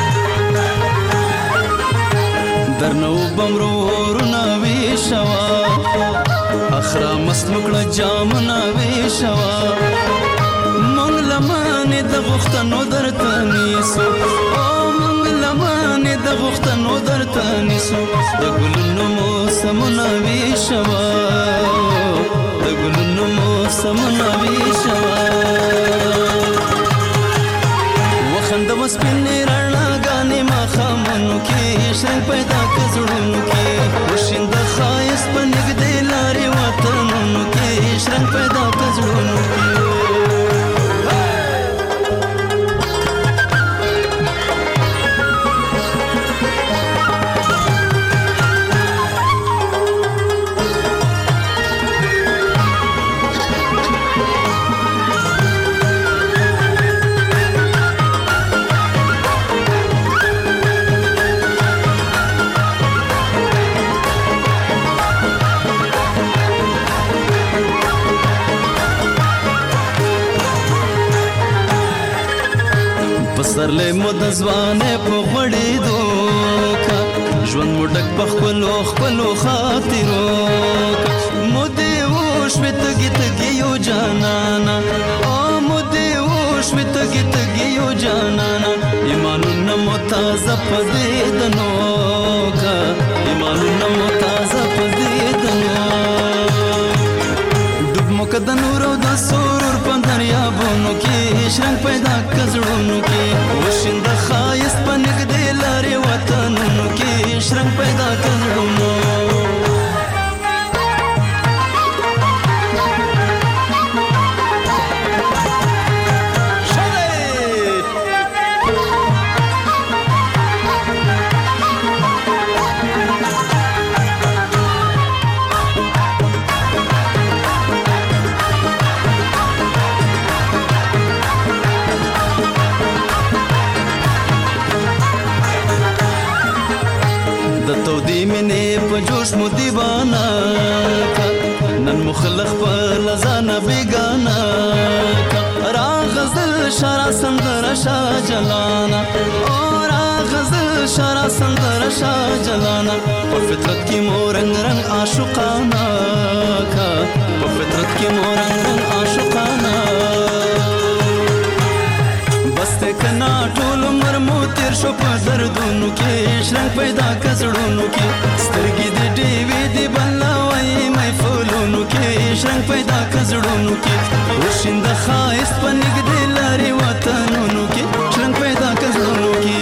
Speaker 17: درنو بمرو ورنا وی شوا اخرا مسلکړه جامنا وی شوا مونږ لمانه د غختنو درته نیسو او مونږ لمانه د غختنو درته نیسو د ګلونو موسمونه وی شوا د ګلونو موسمونه وی شوا وخند مسپنې رڼا غانې ما خامنو کې شرنګ پیدا کزړونو کې وشند خایس په نګدې لارې وطنونو کې شرنګ پیدا کزړونو کې سرلې مو د ځوانې په غړې دوکا ژوند مو ډک په خپلو خپلو خاطرو مو دې وشوې تږي تږي یو جانانا او مو دې وشوې تږي تږي یو جانانا ایمانونه مو تازه په دې دنو کا ایمانونه مو تازه په دې دنو ډوب مو که د نور او د سرور په دریابونو کې شرنګ پیدا کزړونو کې وشند خایست په نګدې لارې وطنونو کې شرنګ پیدا کزړونو جوش مو دیوانا کا نن مخلق پر لزانا بیگانا کا را غزل شارع سندر شا جلانا اور غزل شارع سندر شا جلانا اور فطرت کی مورنگ رنگ عاشقانا کا اور فطرت کی مورنگ رنگ عاشقانا بسته کنا ټول عمر مو تیر شو په دردونو کې شرنګ پیدا کزړونو کې سترګې دې ډېوې دې بلوي مې فولونو کې شرنګ پیدا کزړونو کې وشند خایست په نګدې لارې وطنونو کې شرنګ پیدا کزړونو کې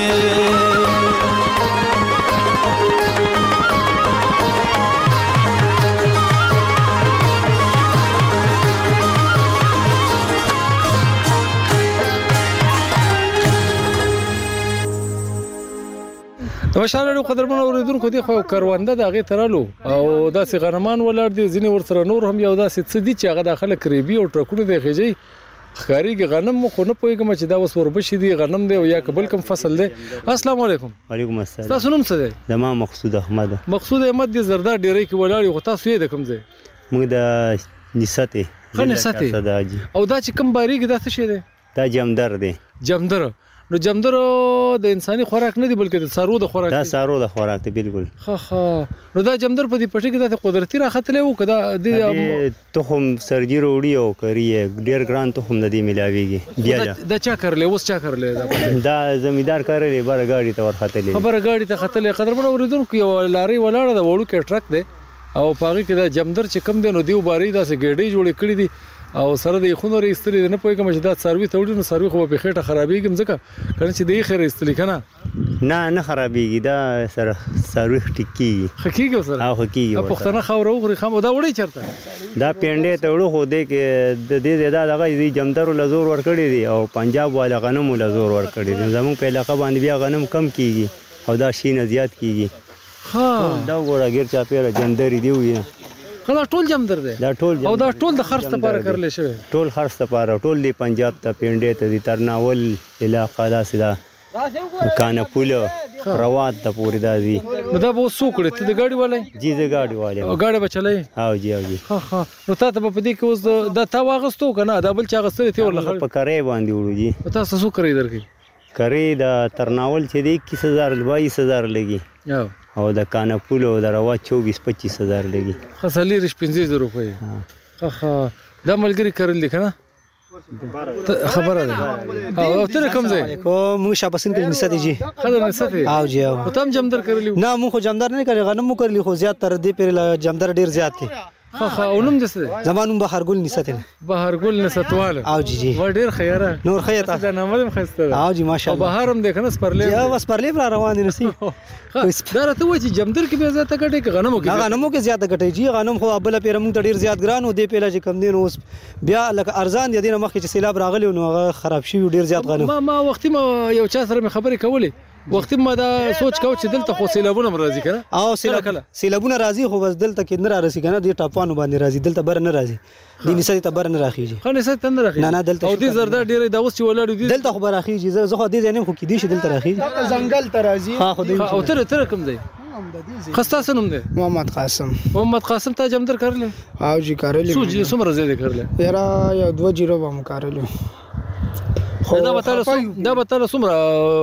Speaker 4: مشاله قدرمن اوریدونکو دی خو کرونده د هغه ترالو او داسې غنمان ولر دي ځینې ورسره نور هم یو داسې څه دي چې هغه داخله کریبي او ټرکونه دی خېږي خاريږي غنم خو نه پويګم چې دا وس وربشي دي غنم دی او یا قبل کوم فصل دی. السلام علیکم.
Speaker 18: وعلیکم السلام.
Speaker 4: تاسو نوم څه دی؟
Speaker 18: زما مقصود احمد.
Speaker 4: مقصود احمد دی زرداد ډیرې کې ولاړ یو تاسو یې د کوم ځای؟
Speaker 18: موږ د نسته.
Speaker 4: خنه سته. او دا چې کوم باریږي دا څه شي دی؟
Speaker 18: دا جمدر دی.
Speaker 4: جمدر. نو جمدر د انساني خوراک نه دی بلکې د سارو د خوراک
Speaker 18: دا سارو د خوراک دی بالکل.
Speaker 4: ها ها نو دا جمدر په دې پټي کې د قدرتي راختلې وو کدا د
Speaker 18: تخم سرجی وروړي او کری ډیر ګران تخم د دې ملاويږي بیا
Speaker 4: دا چا کړلې اوس چا کړلې
Speaker 18: دا زمیدار کړلې بار غاډي ته ورختلې
Speaker 4: خبر غاډي ته ختلې قدرمن اوریدونکو یو لاري ولاړه د وړو کې ټرک دی او پاغي کې دا جمدر چې کم دی نو دیو باري دا سه ګډي جوړې کړې دي او سره د خونو ريستلې نه پوي کوم چې دا سروي توړي نو سروي خو په خېټه خرابېږي ځکه کنه چې د خیر ريستلې کنه
Speaker 18: نه نه خرابېږي دا سره سروي ټکی
Speaker 4: حقيقي سره
Speaker 18: او حقيقي
Speaker 4: په پښتنه خاورو غري خام دا وړي چرته
Speaker 18: دا پینډه توړو خو دې کې د دې دا دغه جمدر لزور ور کړی دي او پنجاب والا غنم لزور ور کړی دي زمون په علاقه باندې بیا غنم کم کیږي او دا شین زیات کیږي
Speaker 4: ها
Speaker 18: دا وګوره غیر چا پیره جندري دی وي
Speaker 4: دا ټول جمدر دی
Speaker 18: دا ټول
Speaker 4: او دا ټول د خرڅ لپاره کړل شوی
Speaker 18: ټول خرڅ لپاره ټول دی پنجاب ته پینډې ته دي ترناول علاقه دا سیدا کانپول روات ته پوری دا دي
Speaker 4: نو دا به څو کړی ته د ګاډي والے
Speaker 18: جی د ګاډي والے
Speaker 4: او ګاډي به چلای
Speaker 18: ها جی ها جی
Speaker 4: ها ها نو تاسو په دې کې اوس دا تا واغستو کنه دا بل چا غستې ته ورلخه
Speaker 18: په کرے باندې وړو جی
Speaker 4: تاسو څو کړی درکې
Speaker 18: کرے دا ترناول چې دی اکیس هزار بایس هزار لګي او د کانپول او د روات چوبیس پچیس هزار لګي
Speaker 4: خاصلی رش پنځه زره روپۍ ها ها دا ملګری کړل دي کنه خبره ده او ته کوم ځای
Speaker 19: کو مو شابسین کې نسته جی
Speaker 4: خدای نسته
Speaker 19: او جی او
Speaker 4: ته هم جمدر کړلی
Speaker 19: نه مو خو جمدر نه کړی غنمو کړلی خو زیات تر دې پر جمدر ډیر زیات دي
Speaker 4: ها ها اونم دسته
Speaker 19: زمانو بهرګل نسته
Speaker 4: بهرګل نستواله
Speaker 19: او جی جی
Speaker 4: و ډیر خیره
Speaker 19: نور خیر تاسو
Speaker 4: دا نامه خسته
Speaker 19: او جی ماشاءالله
Speaker 4: او بهرم ده کنه سپرلې
Speaker 19: یا وس پرلې پر روان دي نسی
Speaker 4: دا راته و چې جمدر کې به زیاته کټي کې غنمو کې
Speaker 19: غنمو کې زیاته کټي جی غنم خو ابل پیر موږ ډیر زیات ګران او دې پیلا چې کم دین اوس بیا لکه ارزان دي نه مخکې چې سیلاب راغلی نو هغه خراب شي ډیر زیات غنم
Speaker 4: ما ما وختي ما یو چا سره خبرې کولې وختي ما دا سوچ کاو چې دلته خو سیلابونه راځي کنه
Speaker 19: او سیلاب سیلابونه راځي خو بس دلته کې نه راځي کنه دې ټاپانو باندې راځي دلته بر نه راځي دې نسې ته بر نه راخیږي
Speaker 4: خو نسې ته نه راخیږي
Speaker 19: نه نه دلته
Speaker 4: او دې زردا ډېرې دا اوس چې ولاړ دي
Speaker 19: دلته خو راخیږي زه خو دې نه خو کې دې دلته راخیږي
Speaker 5: ځنګل ته راځي
Speaker 19: ها خو دې
Speaker 4: او تر تر کوم دی خستا سنم دی
Speaker 5: محمد قاسم
Speaker 4: محمد قاسم ته جمدر کړل
Speaker 5: او جی کړل
Speaker 4: سو جی سمره زیاده کړل
Speaker 5: یرا یو دو جیرو بم کړل
Speaker 4: دا به تاسو دا به تاسو څومره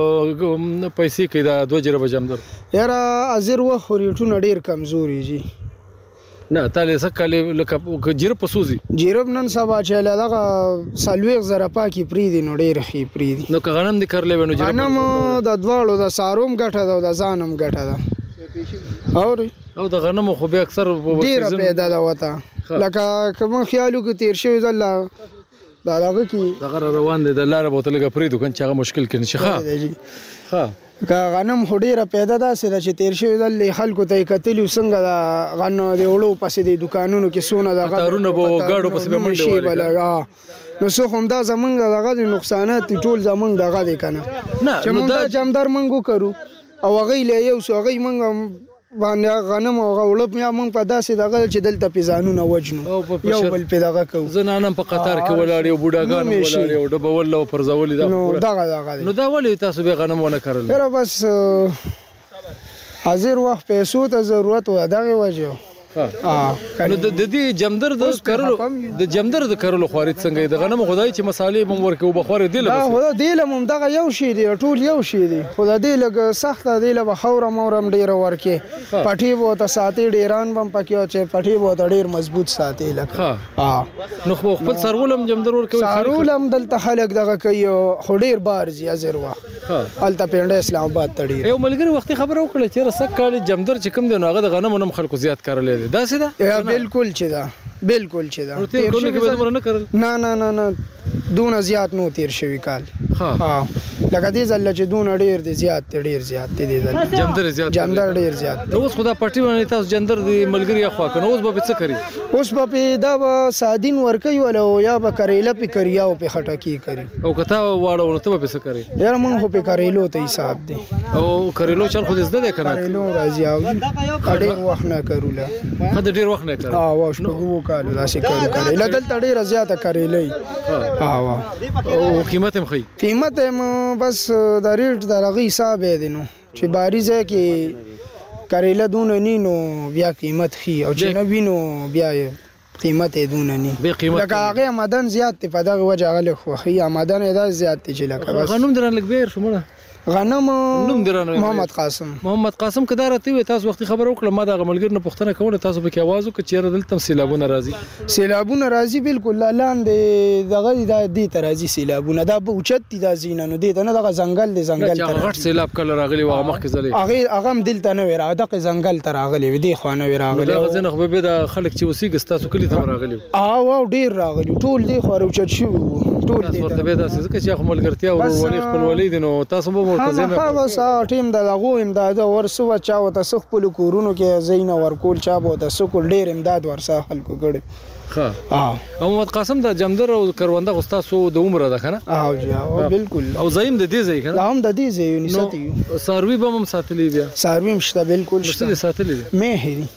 Speaker 4: پیسې کې دا دوه جره به جمدر
Speaker 5: یاره ازر و خوريټونه ډیر کمزوري جی
Speaker 4: نه تاله سکه لکه جیره پسوزي
Speaker 5: جیره نن سبا چې لږه سالويغ زره پاکي پری دي نو ډیر خي پری دي
Speaker 4: نو غنم دي کړلې ونو جیره
Speaker 5: غنم د دوالو د ساروم غټه ده د ځانم غټه ده اور
Speaker 4: او د غنم خو به اکثر
Speaker 5: ډیر پیدا ده وته لکه کوم خیالو کې تیر شوی زله دا هغه کې
Speaker 4: دا غره روان دي د لار بوتل لګه پری دوکان چې هغه مشکل کې نشي ښه
Speaker 5: ها کا غنم هډیره پیدا ده سره چې تیر شوی د خلکو ته کتلی څنګه دا غنو دی وړو پسې د دکانونو کې سونه د
Speaker 4: غارونه بو گاډو پسې به منډه
Speaker 5: ولا نو څو هم دا زمونږ دغه نقصانات ټول زمونږ دغه دي کنه چې موږ دا جمدار منګو کرو او هغه له یو څو هغه منګ باندې غنم او غولب یا مونږ په داسې دغه چې دلته پیزانونه وجنو یو بل په دغه کو
Speaker 4: زنانم په قطار کې ولاړ یو بوډاګان ولاړ یو ډبه ول او پرځولې دا
Speaker 5: نو دغه دغه
Speaker 4: نو دا ولې تاسو به غنم ونه کړل
Speaker 5: یره بس حاضر وخت پیسو ته ضرورت و دغه وجه
Speaker 4: نو د دې جمدر د کرلو د جمدر د کرلو خوارید څنګه د غنم خدای چې مصالې بم ورکو بخوره دی له
Speaker 5: بس خدای دی له مم دغه یو شی دی ټول یو شی دی خدای دی له سخت دی له بخوره مورم ډیر ورکه پټي وو ته ساتي ډیران بم پکې چې پټي وو ته ډیر مضبوط ساتي لکه
Speaker 4: ها نو خپل سرولم جمدر ورکو
Speaker 5: سرولم دلته خلک دغه کوي خو ډیر بار زی ازر وا الته پنده اسلام آباد ته ډیر
Speaker 4: یو ملګری وختي خبر وکړه چې رسک کال جمدر چې کوم دی نو هغه د غنمو نم خلکو زیات کړل دا سیده
Speaker 5: یا بالکل چې دا بالکل چې دا نه نه نه نه دون زیات نو تیر شوی کال ها لکه دې ځل چې دون ډیر دي زیات ډیر زیات دي ځل
Speaker 4: جمدر زیات
Speaker 5: جمدر ډیر زیات
Speaker 4: اوس خدا پټي باندې تاسو جمدر دی ملګری اخوا کنه اوس به څه کوي
Speaker 5: اوس به دا به سادین ورکي ولا یا به کریله په کریا او په خټکی کوي
Speaker 4: او کته واړو ته به څه کوي
Speaker 5: یاره مونږ خو په کریلو ته حساب دي
Speaker 4: او کریلو چل خو دې زده کنه
Speaker 5: کریلو راځي او ډیر وخت نه کوله
Speaker 4: خدای ډیر وخت نه کوي
Speaker 5: ها واش نو کال دا شي کوي کریله دلته ډیر زیاته کریلې ها وا
Speaker 4: او قیمت هم خي
Speaker 5: قیمت هم بس د ریټ د رغي حساب دی نو چې باریزه کې کریله دون نه نو بیا قیمت خي او چې نه وینو بیا قیمت دون نه
Speaker 4: به قیمت
Speaker 5: لکه هغه آمدن زیات په دغه وجه غل خو خي آمدن دا زیات چې لکه
Speaker 4: بس غنم درن لګ بیر شموله
Speaker 5: غنم
Speaker 4: نوم درانه
Speaker 5: محمد قاسم
Speaker 4: محمد قاسم کدار ته تاسو وخت خبر وکړه ما د غملګر نه پښتنه کوله تاسو به کې आवाज وکړه چې دلته سیلابونه راځي
Speaker 5: سیلابونه راځي بالکل لاندې دغه د دې ترازی سیلابونه دا به اوچت دي د زینه نو دې نه دغه ځنګل دی ځنګل
Speaker 4: ته غټ سیلاب کله راغلی و مخ کې زلي
Speaker 5: هغه هغه دلته نه وره دغه ځنګل ته راغلی و دی خوانه وره راغلی
Speaker 4: دا ځنه خو به د خلک چې وسیګ تاسو کلی ته راغلی
Speaker 5: او او ډیر راغلی ټول دی خو اوچت شو ټول دی
Speaker 4: ورته به تاسو ځکه چې خپلګرتیا او ولی خپل ولید نو تاسو به مرتضی
Speaker 5: سا ټیم د لغو امداد ورسو چا وته سخ په کورونو کې زین ورکول چا به د سکول ډیر امداد ورسا خلکو کړي
Speaker 4: ها ها محمد قاسم د جمدر او کرونده غستاسو د عمر ده کنه
Speaker 5: او جی او بالکل
Speaker 4: او زایم د دې ځای کنه
Speaker 5: هم د دې ځای نستی
Speaker 4: ساروی به هم ساتلی بیا
Speaker 5: ساروی مشته بالکل
Speaker 4: مشته ساتلی
Speaker 5: مه هری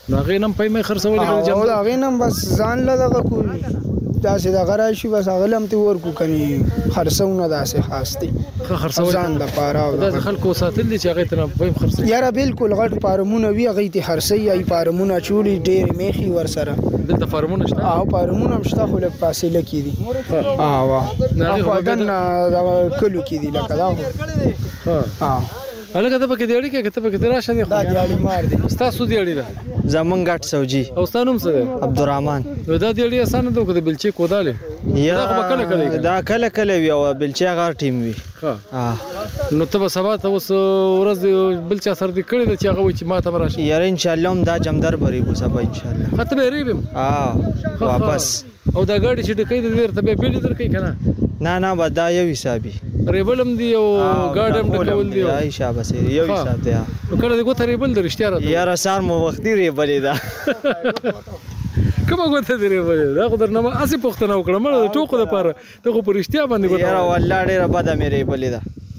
Speaker 4: نو هغه نم پې مې خرڅولې
Speaker 5: او دا هغه نم بس ځان له دغه کو داسې د غرای شي بس هغه لم ته ورکو کني خرڅونه داسې خاص دي
Speaker 4: خرڅول
Speaker 5: ځان د پاره او
Speaker 4: د خلکو ساتل دي چې هغه ته پې خرڅي
Speaker 5: یاره بالکل غټ فارمونه وی هغه ته خرڅي ای فارمونه چولی ډېر میخي ور سره
Speaker 4: دلته فارمونه شته
Speaker 5: او فارمونه مشته خو لک فاصله کې دي ها وا نه بدن دا کلو کې دي لکه دا ها
Speaker 4: هلکه ته پکې دیړی کې کته پکې راشه دی
Speaker 5: دا دیړی مار دی
Speaker 4: تاسو دیړی ده
Speaker 8: زمون غټ سوجي
Speaker 4: او ستانوم څه دی
Speaker 8: عبدالرحمن
Speaker 4: نو دا دیړی اسانه ده که د بلچې کوداله
Speaker 8: یا کله کله دا کله کله وی او بلچې غار ټیم وی
Speaker 4: ها نو ته سبا ته اوس ورځ بلچا سر دی کړی د چې هغه چې ما ته راشي
Speaker 8: یاره ان شاء الله هم دا جمدر بری بو سبا ان شاء الله
Speaker 4: ختمه ریبم
Speaker 8: ها واپس
Speaker 4: او دا ګاډي چې ډکې د ډیر ته به بیل در کوي کنه
Speaker 8: نه نه ودا یو حسابي
Speaker 4: ریبلم دی او ګاډم ډکول دی
Speaker 8: ay شابه سي یو حساب دی
Speaker 4: نو کله دغه ته ریبل در اشتیا راته
Speaker 8: یاره سار مو وختي ریبلې دا
Speaker 4: کومه غوته دی ریبلې دا خو درنه اسی پښتنه وکړه مړ د ټوکو لپاره ته خو پر اشتیا باندې غوته
Speaker 8: یاره والله ډیره بده مې ریبلې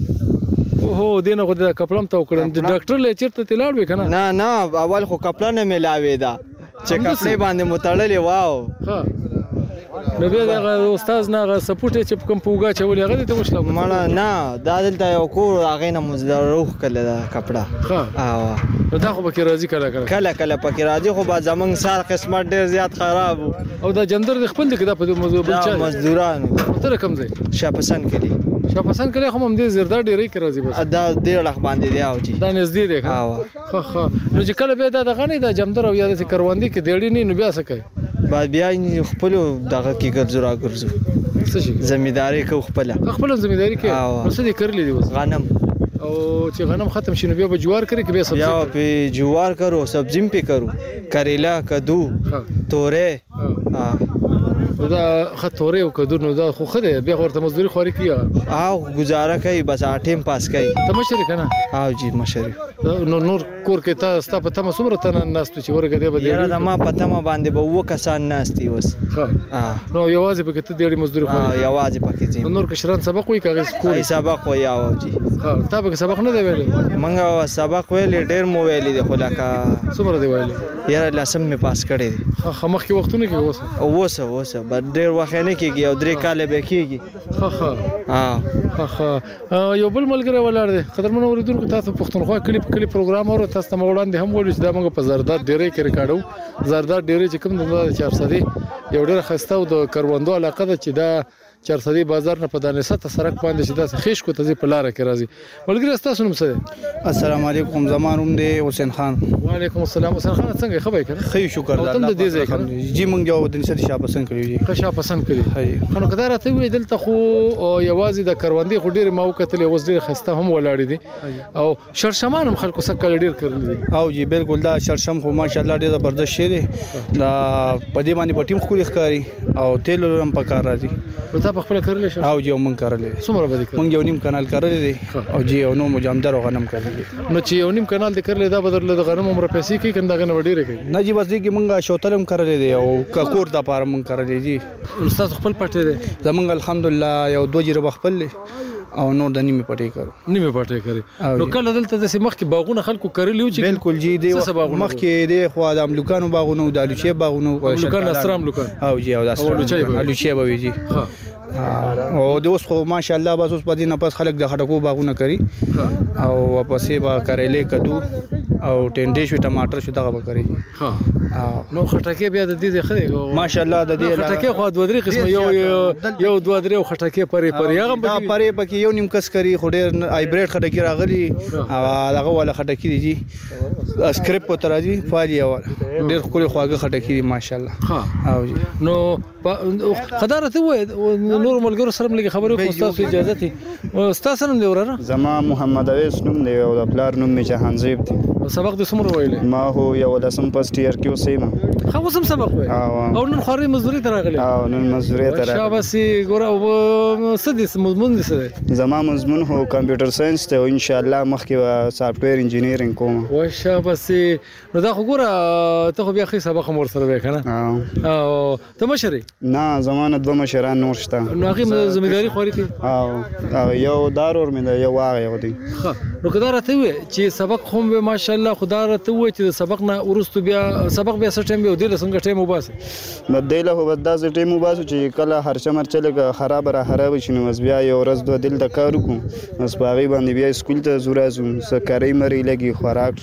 Speaker 8: دا
Speaker 4: اوه دینه خو د کپلم ته وکړم د ډاکټر له چیرته تلاړ وکنه
Speaker 8: نه نه اول خو کپلا نه ملاوي دا چې کپلې باندې متړلې واو
Speaker 4: ها نو بیا دا استاد نه سپورټ چې کوم پوګه چولې هغه ته وشله
Speaker 8: مړه نه دا دلته یو کور هغه نه مزدر روح کله دا کپڑا
Speaker 4: ها
Speaker 8: او
Speaker 4: نو دا خو پکې راځي کله کله
Speaker 8: کله کله پکې راځي خو با زمنګ سار قسمت ډیر زیات خراب
Speaker 4: او دا جندر د خپل کې دا په موضوع بل چا
Speaker 8: مزدوران
Speaker 4: تر کوم ځای
Speaker 8: شاپسند کړي
Speaker 4: شاپسند کړي خو هم دې زردا ډیرې کې راځي بس
Speaker 8: دا ډیر لخ باندې دی او چې
Speaker 4: دا نږدې دی ها ها نو چې کله به دا د غنی دا جمدر او یا د کروندې کې دیړې نه نو بیا څه کوي
Speaker 8: بعد بیا خپل دغه کې ګرځو را ګرځو
Speaker 4: څه شي
Speaker 8: زمینداری کو خپل
Speaker 4: خپل زمینداری کې څه دې کړلې دي
Speaker 8: غنم
Speaker 4: او چې غنم ختم شي نو بیا به جوار کړي کې بیا سبزی
Speaker 8: یا په جوار کرو سبزیم په کرو کریلا کدو توره ها
Speaker 4: دا خطورې او کدو نو دا خو خده بیا ورته مزدوري خوري کیه
Speaker 8: او گزاره کوي بس اټیم پاس کوي
Speaker 4: ته مشرک نه
Speaker 8: او جی مشرک
Speaker 4: نو نور کور کې تا ستا په تمه سمره ته ناستو چې ورګه دی به
Speaker 8: یاره ما په تمه باندې به و کسان ناستي وس
Speaker 4: ها نو یوازې په کته ډېری مزدوري خوري
Speaker 8: ها یوازې پکې ځي
Speaker 4: نور کشران سبق وي کاغذ
Speaker 8: کوی سبق وي او جی
Speaker 4: ها تا به سبق نه دی ویلي
Speaker 8: منګه سبق ویلې ډېر مو ویلې دی خو لکه
Speaker 4: سمره دی ویلي
Speaker 8: یاره لاسم می پاس کړی دی
Speaker 4: ها مخ کې وختونه کې اوسه
Speaker 8: اوسه اوسه بل ډېر وخت نه کېږي او درې کال به کېږي
Speaker 4: ها ها
Speaker 8: ها
Speaker 4: ها یو بل ملګری ولاړ دی قدرمن اوریدونکو تاسو پښتونخوا کلیپ کلیپ پروګرام اور تاسو ته وړاندې هم وایو چې دا موږ په زرداد ډېرې کې ریکارډو زرداد ډېرې چې کوم د چار سدي یو ډېر خسته او د کروندو علاقه ده چې دا چار سدي بازار نه په دانسته سرک باندې چې دا خېش کو ته په لار کې راځي ملګری تاسو نوم څه
Speaker 20: السلام علیکم زمان روم دی حسین خان
Speaker 4: وعلیکم السلام حسین خان څنګه خبرې کړه
Speaker 20: خې شکر
Speaker 4: الله تم دې ځای کړ
Speaker 20: جی مونږ یو د نشه شاه پسند کړی دی
Speaker 4: ښه شاه پسند کړی هي نو کدا راته وی دلته خو یوازې د کروندې خو ډېر موقته اوس ډېر خسته هم ولاړ دي او شرشمان هم خلکو سکه ډېر کړل دي
Speaker 20: او جی بالکل دا شرشم خو ماشاءالله ډېر زبردست شی دی دا پدې باندې پټیم خو ښکاری او تیل هم پکار راځي
Speaker 4: ته په خپل کړل شي
Speaker 20: او جو مونږ کړلې
Speaker 4: څومره به کړل
Speaker 20: مونږ یو نیم کانال کړلې دي او جی او نو مجامدر غنم کړلې
Speaker 4: نو چې یو نیم کانال دې کړلې دا بدل د غنم عمر پیسې کې کنده غنم ډېرې کوي
Speaker 20: نه جی بس دې کې مونږه شوتلم کړلې دي او ککور د پاره مونږ کړلې جی
Speaker 4: استاد خپل پټې دي
Speaker 20: زمونږ الحمدلله یو دوه جره بخپل او نور د نیمه پټې کړو
Speaker 4: نیمه پټې کړې نو کله دلته د سیمخ کې باغونه خلکو کړلیو چې
Speaker 20: بالکل جی دی مخ کې دی خو د املوکانو باغونه د الوچې باغونه
Speaker 4: او لوکان اسرام لوکان
Speaker 20: او جی او د اسرام الوچې به وي جی
Speaker 4: ها
Speaker 20: او د اوس خو ماشاءالله بس اوس په دې نه پس خلک د خټکو باغونه کوي او پسې با کریلې کدو او ټنډې شو ټماټر شو دغه به کوي
Speaker 4: ها نو خټکې بیا د دې خره
Speaker 20: ماشاءالله د دې
Speaker 4: خټکې خو دوه درې قسمه یو یو دوه درې خټکې پرې پرې هغه
Speaker 20: دا پرې پکې یو نیم کس کوي خو ډېر هایبریډ خټکې راغلي او هغه ولا خټکې دي جی سکرپ په ترازی فالي او ډېر خوري خواږه خټکې دي ماشاءالله
Speaker 4: ها او نو خدارته و نور ملګرو سره ملګری خبرو کوم تاسو اجازه ته استاد سره دی وراره
Speaker 21: زما محمد اویس نوم دی او د پلار نوم می جهانزیب دی
Speaker 4: سبق د سمره ویلې
Speaker 21: ما هو یو لسم پس ټیر کې اوسېم
Speaker 4: خو اوسم سبق وای او نن خوري مزدوري ته راغلی
Speaker 21: او نن مزدوري ته راغلی
Speaker 4: شاباسي ګوره او سدي مضمون دي سره
Speaker 21: زما مضمون هو کمپیوټر ساينس ته ان شاء الله مخکې سافټویر انجینیرینګ کوم
Speaker 4: و شاباسي نو دا خو ګوره ته خو بیا خې سبق مور سره وکنه او ته مشري
Speaker 21: نه زمانه دوه مشران نور شته
Speaker 4: نو هغه ځمېداري خوري کی
Speaker 21: او یو دارور مې یو واغ یو دی
Speaker 4: نو کدا راته وي چې سبق هم به ماشاءالله خدا راته وي چې سبق نه ورستو بیا سبق بیا څه ټیم به ودی له څنګه ټیم وباسه
Speaker 21: بدله هو بد داس ټیم وباسو چې کله هر چمر چلګه خراب را خراب شي نو بیا یو ورځ دوه دل د کار کوم بس باغی باندې بیا سکول ته زورازم سکرای مری لګي خوراک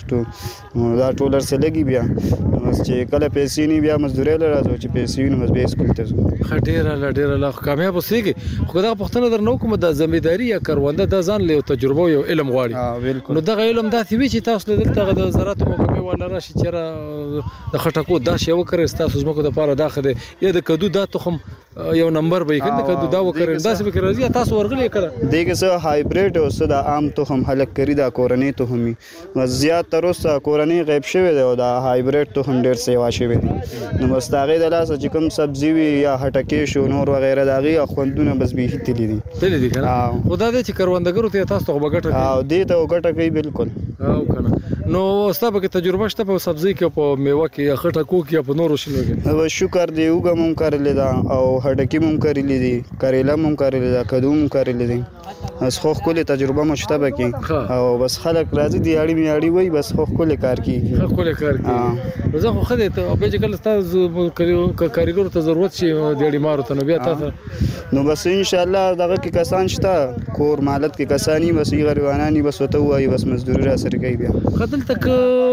Speaker 21: ټو دا ټولر سره لګي بیا بس چې کله پیسې نه بیا مزدوري لرازو چې پیسې نه بس بیا سکول ته زو
Speaker 4: خټیره لډیره لا کامیاب وسیږي خدا پښتنه در نو کوم د ځمېداري یا کرونده د ځان له تجربه یو علم غواړي نو دغه علم د ثوی چې تاسو دلته د زراعت موقعه ولا راشي چې د خټکو دا شی وکړي تاسو زموږ د پاره داخله یا د کدو دا تخم یو نمبر به کړي کدو دا وکړي دا څه به راځي تاسو ورغلي کړه
Speaker 21: دغه څه هایبریډ او څه د عام تخم هلک کړی دا کورنۍ تخمي زیات تر اوسه کورنۍ غیب شوی دی او دا هایبریډ تخم ډیر سیوا شوی دی نو مستغی د لاس چې کوم سبزی وي یا هټکی شو نور وغیرہ داغي خوندونه بس به هیڅ تللی دي
Speaker 4: تللی دي کنه خدای دې چې کروندګرو ته تاسو ته وګټه
Speaker 21: او دې ته وګټه کوي بالکل
Speaker 4: او کنه نو ستاسو کې تجربه شته په سبزی کې په میوه کې یا خټکو کې په نورو شنو کې
Speaker 21: او شکر دی وګم هم کړل دا او هټکی هم کړل دي کریلا هم کړل دا کدو هم کړل دي اس خو خپل تجربه مشتبه کې او بس خلک راځي دی اړي می اړي وای بس خو خپل کار کوي
Speaker 4: خو خپل کار کوي زه خو خدای ته به چې کله تاسو کاریګر ته ضرورت شي د اړي مارو ته نو بیا تاسو
Speaker 21: نو بس ان شاء الله دغه کې کسان شته کور مالت کې کسانی بس غریبانانی بس وته وای بس مزدوري را سره کوي بیا
Speaker 4: خدل تک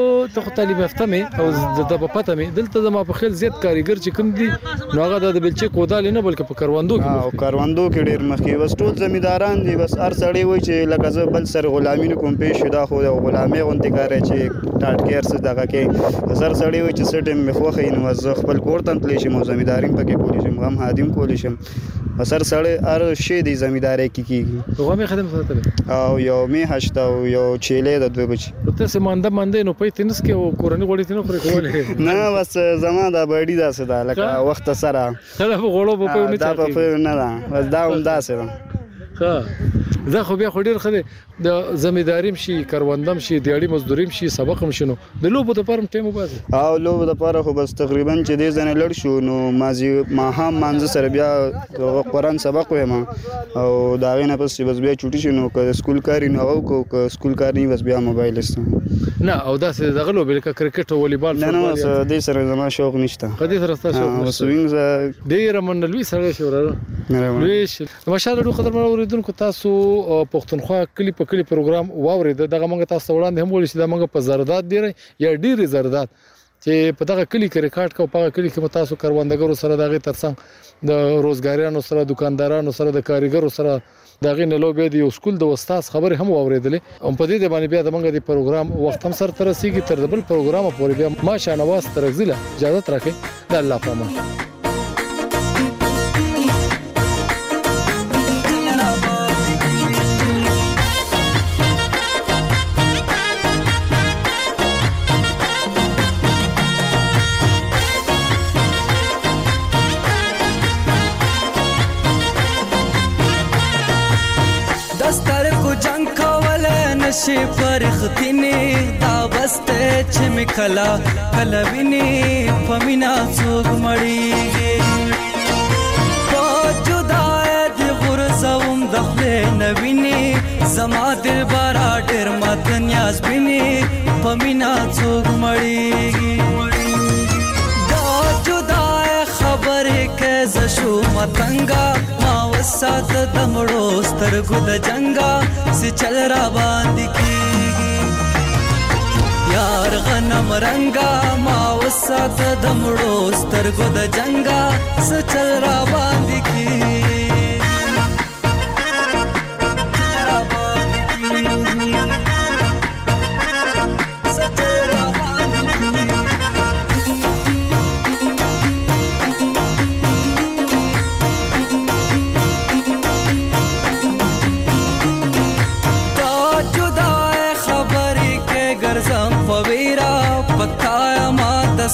Speaker 4: ته طالب یافته مې او د پته مې دلته زما په خیل زیات کاریګر چې کوم دي نو هغه د بلچې کودال نه بلکې په کروندو کې
Speaker 21: او کروندو کې ډیر مخکې بس ټول زمیداران دي بس هر سړی وای چې لکه زه بل سر غلامي نه کوم پېښ دا خو د غلامي غونډه کوي چې ټاټ کېر څه دغه کې زر سړی وای چې سټم مخ وخه نو زه خپل کور ته تللی شم زمیدارین پکې کولی شم غم حادم کولی شم سر سړی هر شی دی زمیداری کې کیږي
Speaker 4: هغه مې خدمت ساتل
Speaker 21: او یو می هشت او یو چيله د دوی بچي
Speaker 4: ته سمانده مانده نو پې تنس کې کورنۍ غوړې تنو پر کولې
Speaker 21: نه بس زما دا بډی دا سره لکه وخت سره
Speaker 4: خلا په غوړو په نه
Speaker 21: دا په نه دا بس دا هم دا سره
Speaker 4: ها زه خو بیا خو ډیر خله د زمیداریم شي کروندم شي دیاړي مزدوریم شي سبق هم شنو د لوبو د پرم ټیم وباسي
Speaker 21: او لوبو د پاره خو بس تقریبا چې دې ځنه لړ شو نو مازی ما هم مانځ سره بیا قرآن سبق وایم او دا غینه پس بس بیا چوټی شنو که سکول کاری نه او که سکول کاری بس بیا موبایل است
Speaker 4: نه او دا څه دغه لوبې لکه کرکټ او والیبال
Speaker 21: نه نه دې سره زما شوق نشته
Speaker 4: کدي سره تاسو شوق
Speaker 21: نشته سوینګز
Speaker 4: ډیر منلوي سره شورا لویش ماشاءالله خدای مر اوریدونکو تاسو پښتونخوا کلی په کلی پروګرام واورید دغه موږ تاسو وړاندې هم ویل چې دا موږ په زرداد دی یا ډیر زرداد چې په دغه کلی کې ریکارډ کو په کلی کې تاسو کروندګرو سره دغه ترڅنګ د روزګاریانو سره دکاندارانو سره د کاریګرو سره دغه نه لو به د سکول د استاد خبره هم اوریدلې او په دې باندې بیا د موږ د پروګرام وخت هم سره ترسيږي تر بل پروګرام پورې بیا ماشا نواز ترغزله اجازه راکې د الله پامان
Speaker 17: نشي پرختینی دا بسته چې مکلا کلوینی پمینا څوک مړیږي په جدای دی غرزوم دخله نوینی زما دل بارا ډیر مت نیاز بینی پمینا څوک مړیږي دا جدای خبره کې زشو متنګا ما وسات دمړو سترګو د جنگا سي چل را باندې کیږي یار غنم رنگا ما وسات دمړو سترګو د جنگا سي چل را باندې کیږي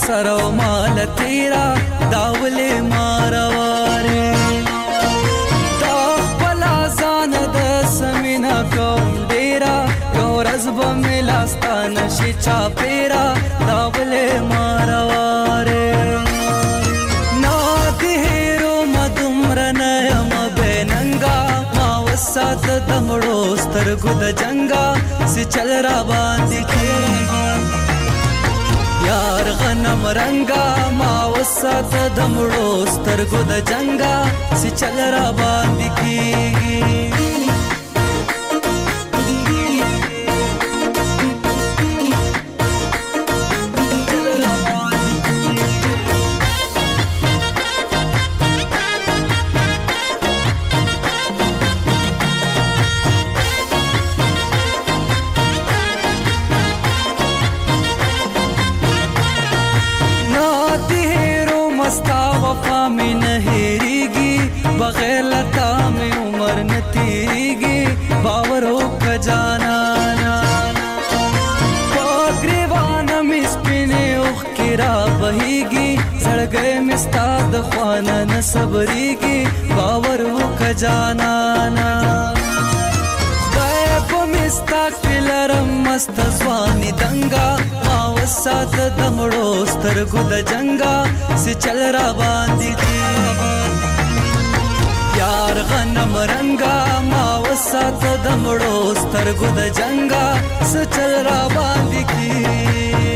Speaker 17: سره مال تیرا داولې مارواره دا خپل ځان د سمینا کوم ډیرا یو ورځ به مې لاستا نشي چا پیرا داولې مارواره نا دې هیرو مدمر نه یم بیننګا ما وسات د مړو سترګو د جنګا سي چل را باندې کېږي یار غنم رنگا ما وسات د مړو سترګو د جنگا سي چل را باندې کیږي बगैर लता में उम्र न तीरेगी बावर हो खजाना पागरेवाना मिस्पिने उख किरा बहेगी सड़ गए मिस्ताद ख्वाना न सबरेगी बावर हो खजाना गायब मिस्ता किलरम मस्त स्वानी दंगा मावसात दमड़ो स्तरगु द जंगा से चल रा बांधी यार غنم رنگا ما وسات د مړو سترګو د جنگا سچل را باندې کی